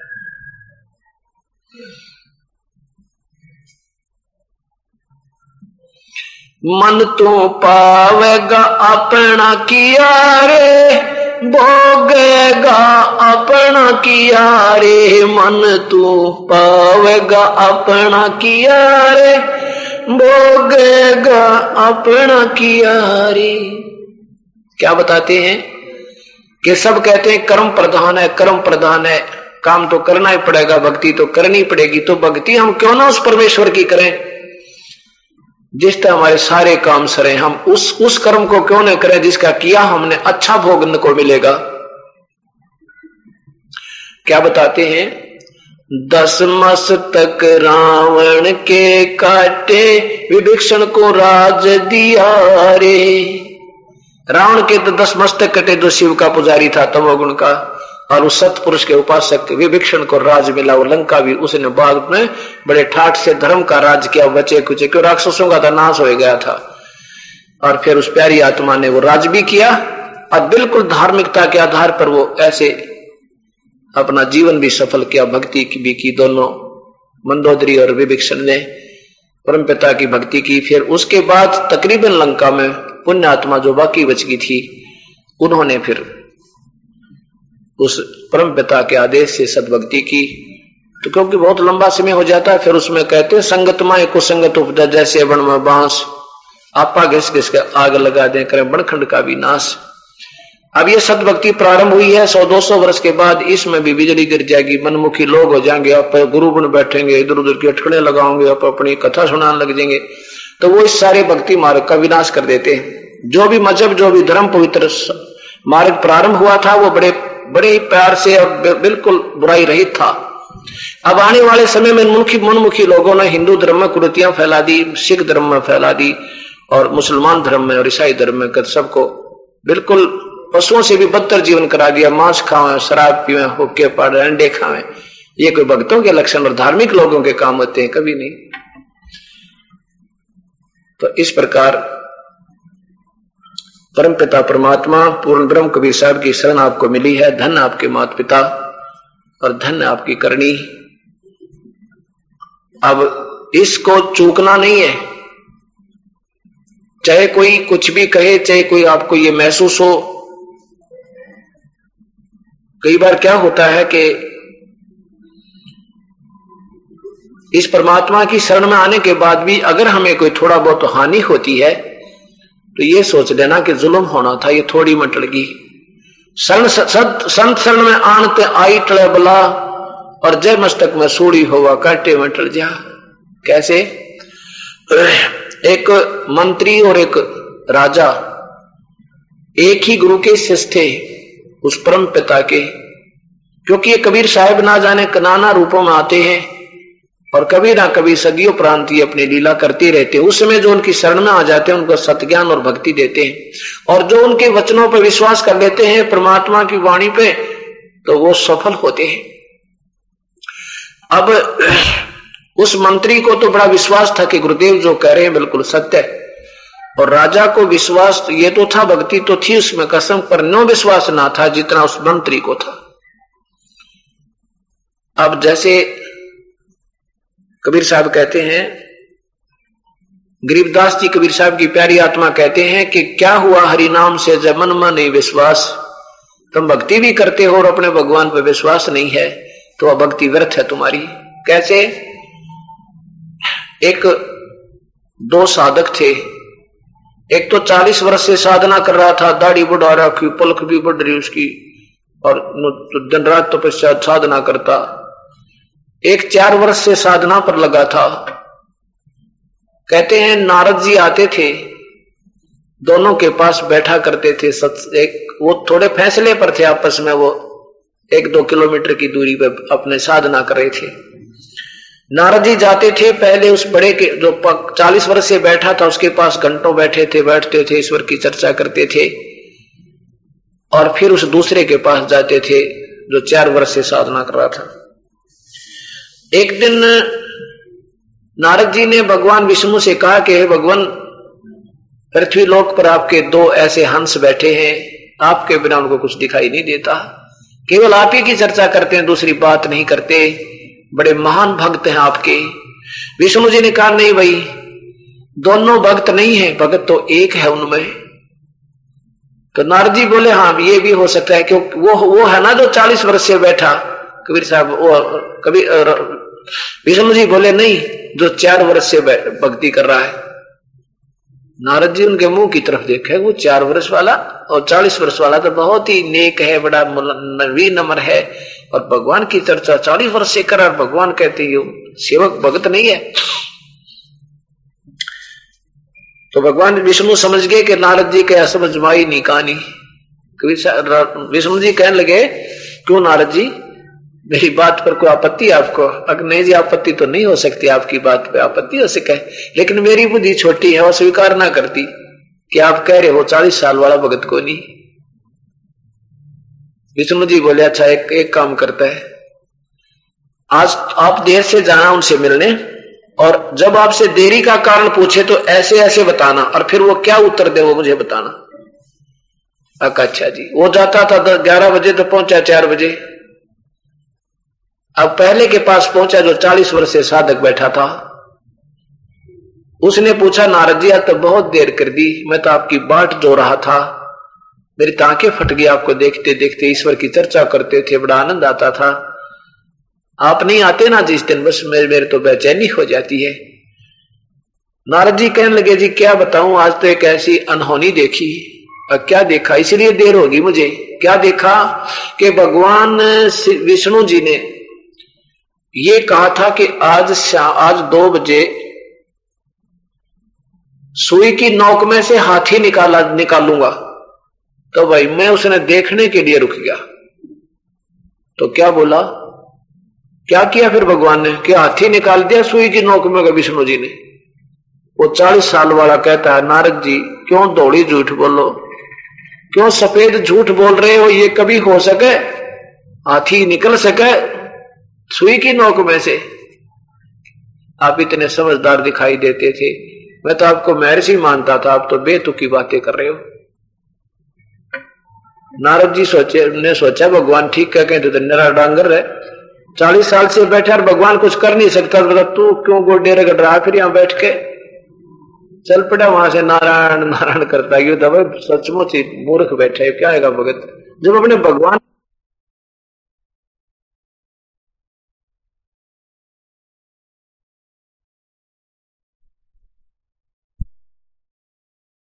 मन तो पावेगा अपना किया रे, भोगेगा अपना किया रे। मन तू पावेगा अपना किया रे, भोगेगा अपना किया रे। क्या बताते हैं कि सब कहते हैं कर्म प्रधान है, कर्म प्रधान है, काम तो करना ही पड़ेगा, भक्ति तो करनी पड़ेगी। तो भक्ति हम क्यों ना उस परमेश्वर की करें जिस तरह हमारे सारे काम सरे। हम उस उस कर्म को क्यों न करें जिसका किया हमने अच्छा भोगने को मिलेगा। क्या बताते हैं, दस मस्तक रावण के काटे, विभीषण को राज दिया रे। रावण के तो दस मस्तक कटे जो शिव का पुजारी था तमोगुण का, और उस सतपुरुष के उपासक विभीषण को राज मिला। वो लंका भी उसने बाद में बड़े ठाठ से धर्म का राज किया, बचे कुचे, क्यों राक्षसों का तो नाश हो गया था। और फिर उस प्यारी आत्मा ने वो राज भी किया और बिल्कुल धार्मिकता के आधार पर वो ऐसे अपना जीवन भी सफल किया, भक्ति की भी की। दोनों मंदोदरी और विभीषण ने परमपिता की भक्ति की। फिर उसके बाद तकरीबन लंका में पुण्य आत्मा जो बाकी बच गई थी, उन्होंने फिर उस परम पिता के आदेश से सदभक्ति की। तो क्योंकि बहुत लंबा समय हो जाता है, फिर उसमें कहते हैं संगत माए को संगत उपजा, जैसे वन में बांस, आपा घिस घिस के आग लगा दे, करें बनखंड का भी नाश। अब ये सदभक्ति प्रारंभ हुई है, सौ दो सौ वर्ष के बाद इसमें भी बिजली गिर जाएगी, मनमुखी लोग हो जाएंगे, आप गुरु बन बैठेंगे, इधर उधर की अटकड़े लगाओगे, आप अपनी कथा सुनाने लग जाएंगे, तो वो इस सारे भक्ति मार्ग का विनाश कर देते हैं। जो भी मजहब, जो भी धर्म पवित्र मार्ग प्रारंभ हुआ था, वो बड़े बड़े ही प्यार से और बिल्कुल बुराई रहित था। अब आने वाले समय में मनमुखी मनमुखी लोगों ने हिंदू धर्म में कुरीतियां फैला दी, सिख धर्म में फैला दी, और मुसलमान धर्म में और ईसाई धर्म में कर सबको बिल्कुल पशुओं से भी बदतर जीवन करा दिया। मांस खावें, शराब पीवें, हुक्के पाड़े, अंडे खावें, ये कोई भक्तों के लक्षण और धार्मिक लोगों के काम होते हैं? कभी नहीं। तो इस प्रकार परमपिता परमात्मा पूर्ण ब्रह्म कबीर साहब की शरण आपको मिली है। धन आपके माता पिता और धन आपकी करनी। अब इसको चूकना नहीं है, चाहे कोई कुछ भी कहे, चाहे कोई आपको ये महसूस हो। कई बार क्या होता है कि इस परमात्मा की शरण में आने के बाद भी अगर हमें कोई थोड़ा बहुत हानि होती है तो ये सोच लेना कि जुल्म होना था, ये थोड़ी मटड़गी। संत शरण में आणते आई टले बला, और जय मस्तक में सूड़ी होवा काटे में टल जा। कैसे? एक मंत्री और एक राजा एक ही गुरु के शिष्य थे, उस परम पिता के। क्योंकि ये कबीर साहब ना जाने नाना रूपों में आते हैं और कभी ना कभी सदियों प्रांतीय अपनी लीला करते रहते हैं। उस समय जो उनकी शरण में आ जाते हैं उनको सत्ज्ञान और भक्ति देते हैं, और जो उनके वचनों पर विश्वास कर लेते हैं, परमात्मा की वाणी पे, तो वो सफल होते हैं। अब उस मंत्री को तो बड़ा विश्वास था कि गुरुदेव जो कह रहे हैं बिल्कुल सत्य है, और राजा को विश्वास ये तो था, भक्ति तो थी उसमें कसम, पर नो विश्वास ना था जितना उस मंत्री को था। अब जैसे कबीर साहब कहते हैं, गरीबदास जी कबीर साहब की प्यारी आत्मा कहते हैं कि क्या हुआ हरि नाम से जब मन में नहीं विश्वास। तुम भक्ति भी करते हो और अपने भगवान पर विश्वास नहीं है तो वह भक्ति व्यर्थ है तुम्हारी। कैसे? एक दो साधक थे, एक तो चालीस वर्ष से साधना कर रहा था, दाढ़ी बढ़ा रखी, पलक भी बढ़ रही उसकी, और दिन रात तपस्या साधना करता। एक चार वर्ष से साधना पर लगा था। कहते हैं नारद जी आते थे, दोनों के पास बैठा करते थे। एक वो थोड़े फैसले पर थे आपस में, वो एक दो किलोमीटर की दूरी पर अपने साधना कर रहे थे। नारद जी जाते थे, पहले उस बड़े के जो चालीस वर्ष से बैठा था उसके पास घंटों बैठे थे, बैठते थे, ईश्वर की चर्चा करते थे, और फिर उस दूसरे के पास जाते थे जो चार वर्ष से साधना कर रहा था। एक दिन नारद जी ने भगवान विष्णु से कहा कि हे भगवान, पृथ्वी लोक पर आपके दो ऐसे हंस बैठे हैं, आपके बिना उनको कुछ दिखाई नहीं देता, केवल आप ही की चर्चा करते हैं, दूसरी बात नहीं करते, बड़े महान भक्त हैं आपके। विष्णु जी ने कहा नहीं भाई, दोनों भक्त नहीं है, भक्त तो एक है उनमें। तो नारद जी बोले हाँ ये भी हो सकता है, क्योंकि वो वो है ना जो चालीस वर्ष से बैठा कबीर साहब, वो कबीर। विष्णु जी बोले नहीं, जो चार वर्ष से भक्ति कर रहा है। नारद जी उनके मुंह की तरफ देखे, वो चार वर्ष वाला और चालीस वर्ष वाला तो बहुत ही नेक है, बड़ा नवी नम्र है, और भगवान की चर्चा चालीस वर्ष से कर, भगवान कहते हो सेवक भगत नहीं है। तो भगवान विष्णु समझ गए कि नारद जी के समझ माई नहीं कहानी। विष्णु जी कहने लगे क्यों नारद जी, मेरी बात पर कोई आपत्ति है आपको? अगर नहीं जी आपत्ति तो नहीं हो सकती, आपकी बात पे आपत्ति हो सके, लेकिन मेरी बुद्धि छोटी है, वो स्वीकार ना करती कि आप कह रहे हो चालीस साल वाला भगत को नहीं। विष्णु जी बोले अच्छा एक, एक काम करता है, आज आप देर से जाना उनसे मिलने, और जब आपसे देरी का कारण पूछे तो ऐसे ऐसे बताना, और फिर वो क्या उत्तर दे वो मुझे बताना। अच्छा जी। वो जाता था ग्यारह बजे तो पहुंचा चार बजे। अब पहले के पास पहुंचा जो चालीस वर्ष से साधक बैठा था, उसने पूछा नारद जी आज तो बहुत देर कर दी, मैं तो आपकी बाट जो रहा था, मेरी तांखें फट गई आपको देखते देखते, ईश्वर की चर्चा करते थे, बड़ा आनंद आता था, आप नहीं आते ना जिस दिन, बस मेरे मेरे तो बेचैनी हो जाती है। नारद जी कहने लगे जी क्या बताऊं, आज तो एक ऐसी अनहोनी देखी। और क्या देखा? इसलिए देर होगी मुझे। क्या देखा कि भगवान विष्णु जी ने ये कहा था कि आज आज दो बजे सुई की नोक में से हाथी निकाला निकालूंगा। तो भाई मैं उसने देखने के लिए रुक गया। तो क्या बोला, क्या किया फिर भगवान ने कि हाथी निकाल दिया सुई की नोक में विष्णु जी ने। वो चालीस साल वाला कहता है नारद जी क्यों दौड़ी झूठ बोलो, क्यों सफेद झूठ बोल रहे हो, ये कभी हो सके हाथी निकल सके सुई की नोक में से? आप इतने समझदार दिखाई देते थे, मैं तो आपको महर्षि मानता था, आप तो बेतुकी बातें कर रहे हो। नारद जी सोचे ने सोचा भगवान ठीक कह कहते तो नरा डांगर है, चालीस साल से बैठा और भगवान कुछ कर नहीं सकता, तो तू क्यों गोडे रगड़ रहा फिर यहां बैठ के? चल पड़ा वहां से नारायण नारायण करता, ये तो सचमुच ही मूर्ख बैठे, क्या आएगा भगत जब अपने भगवान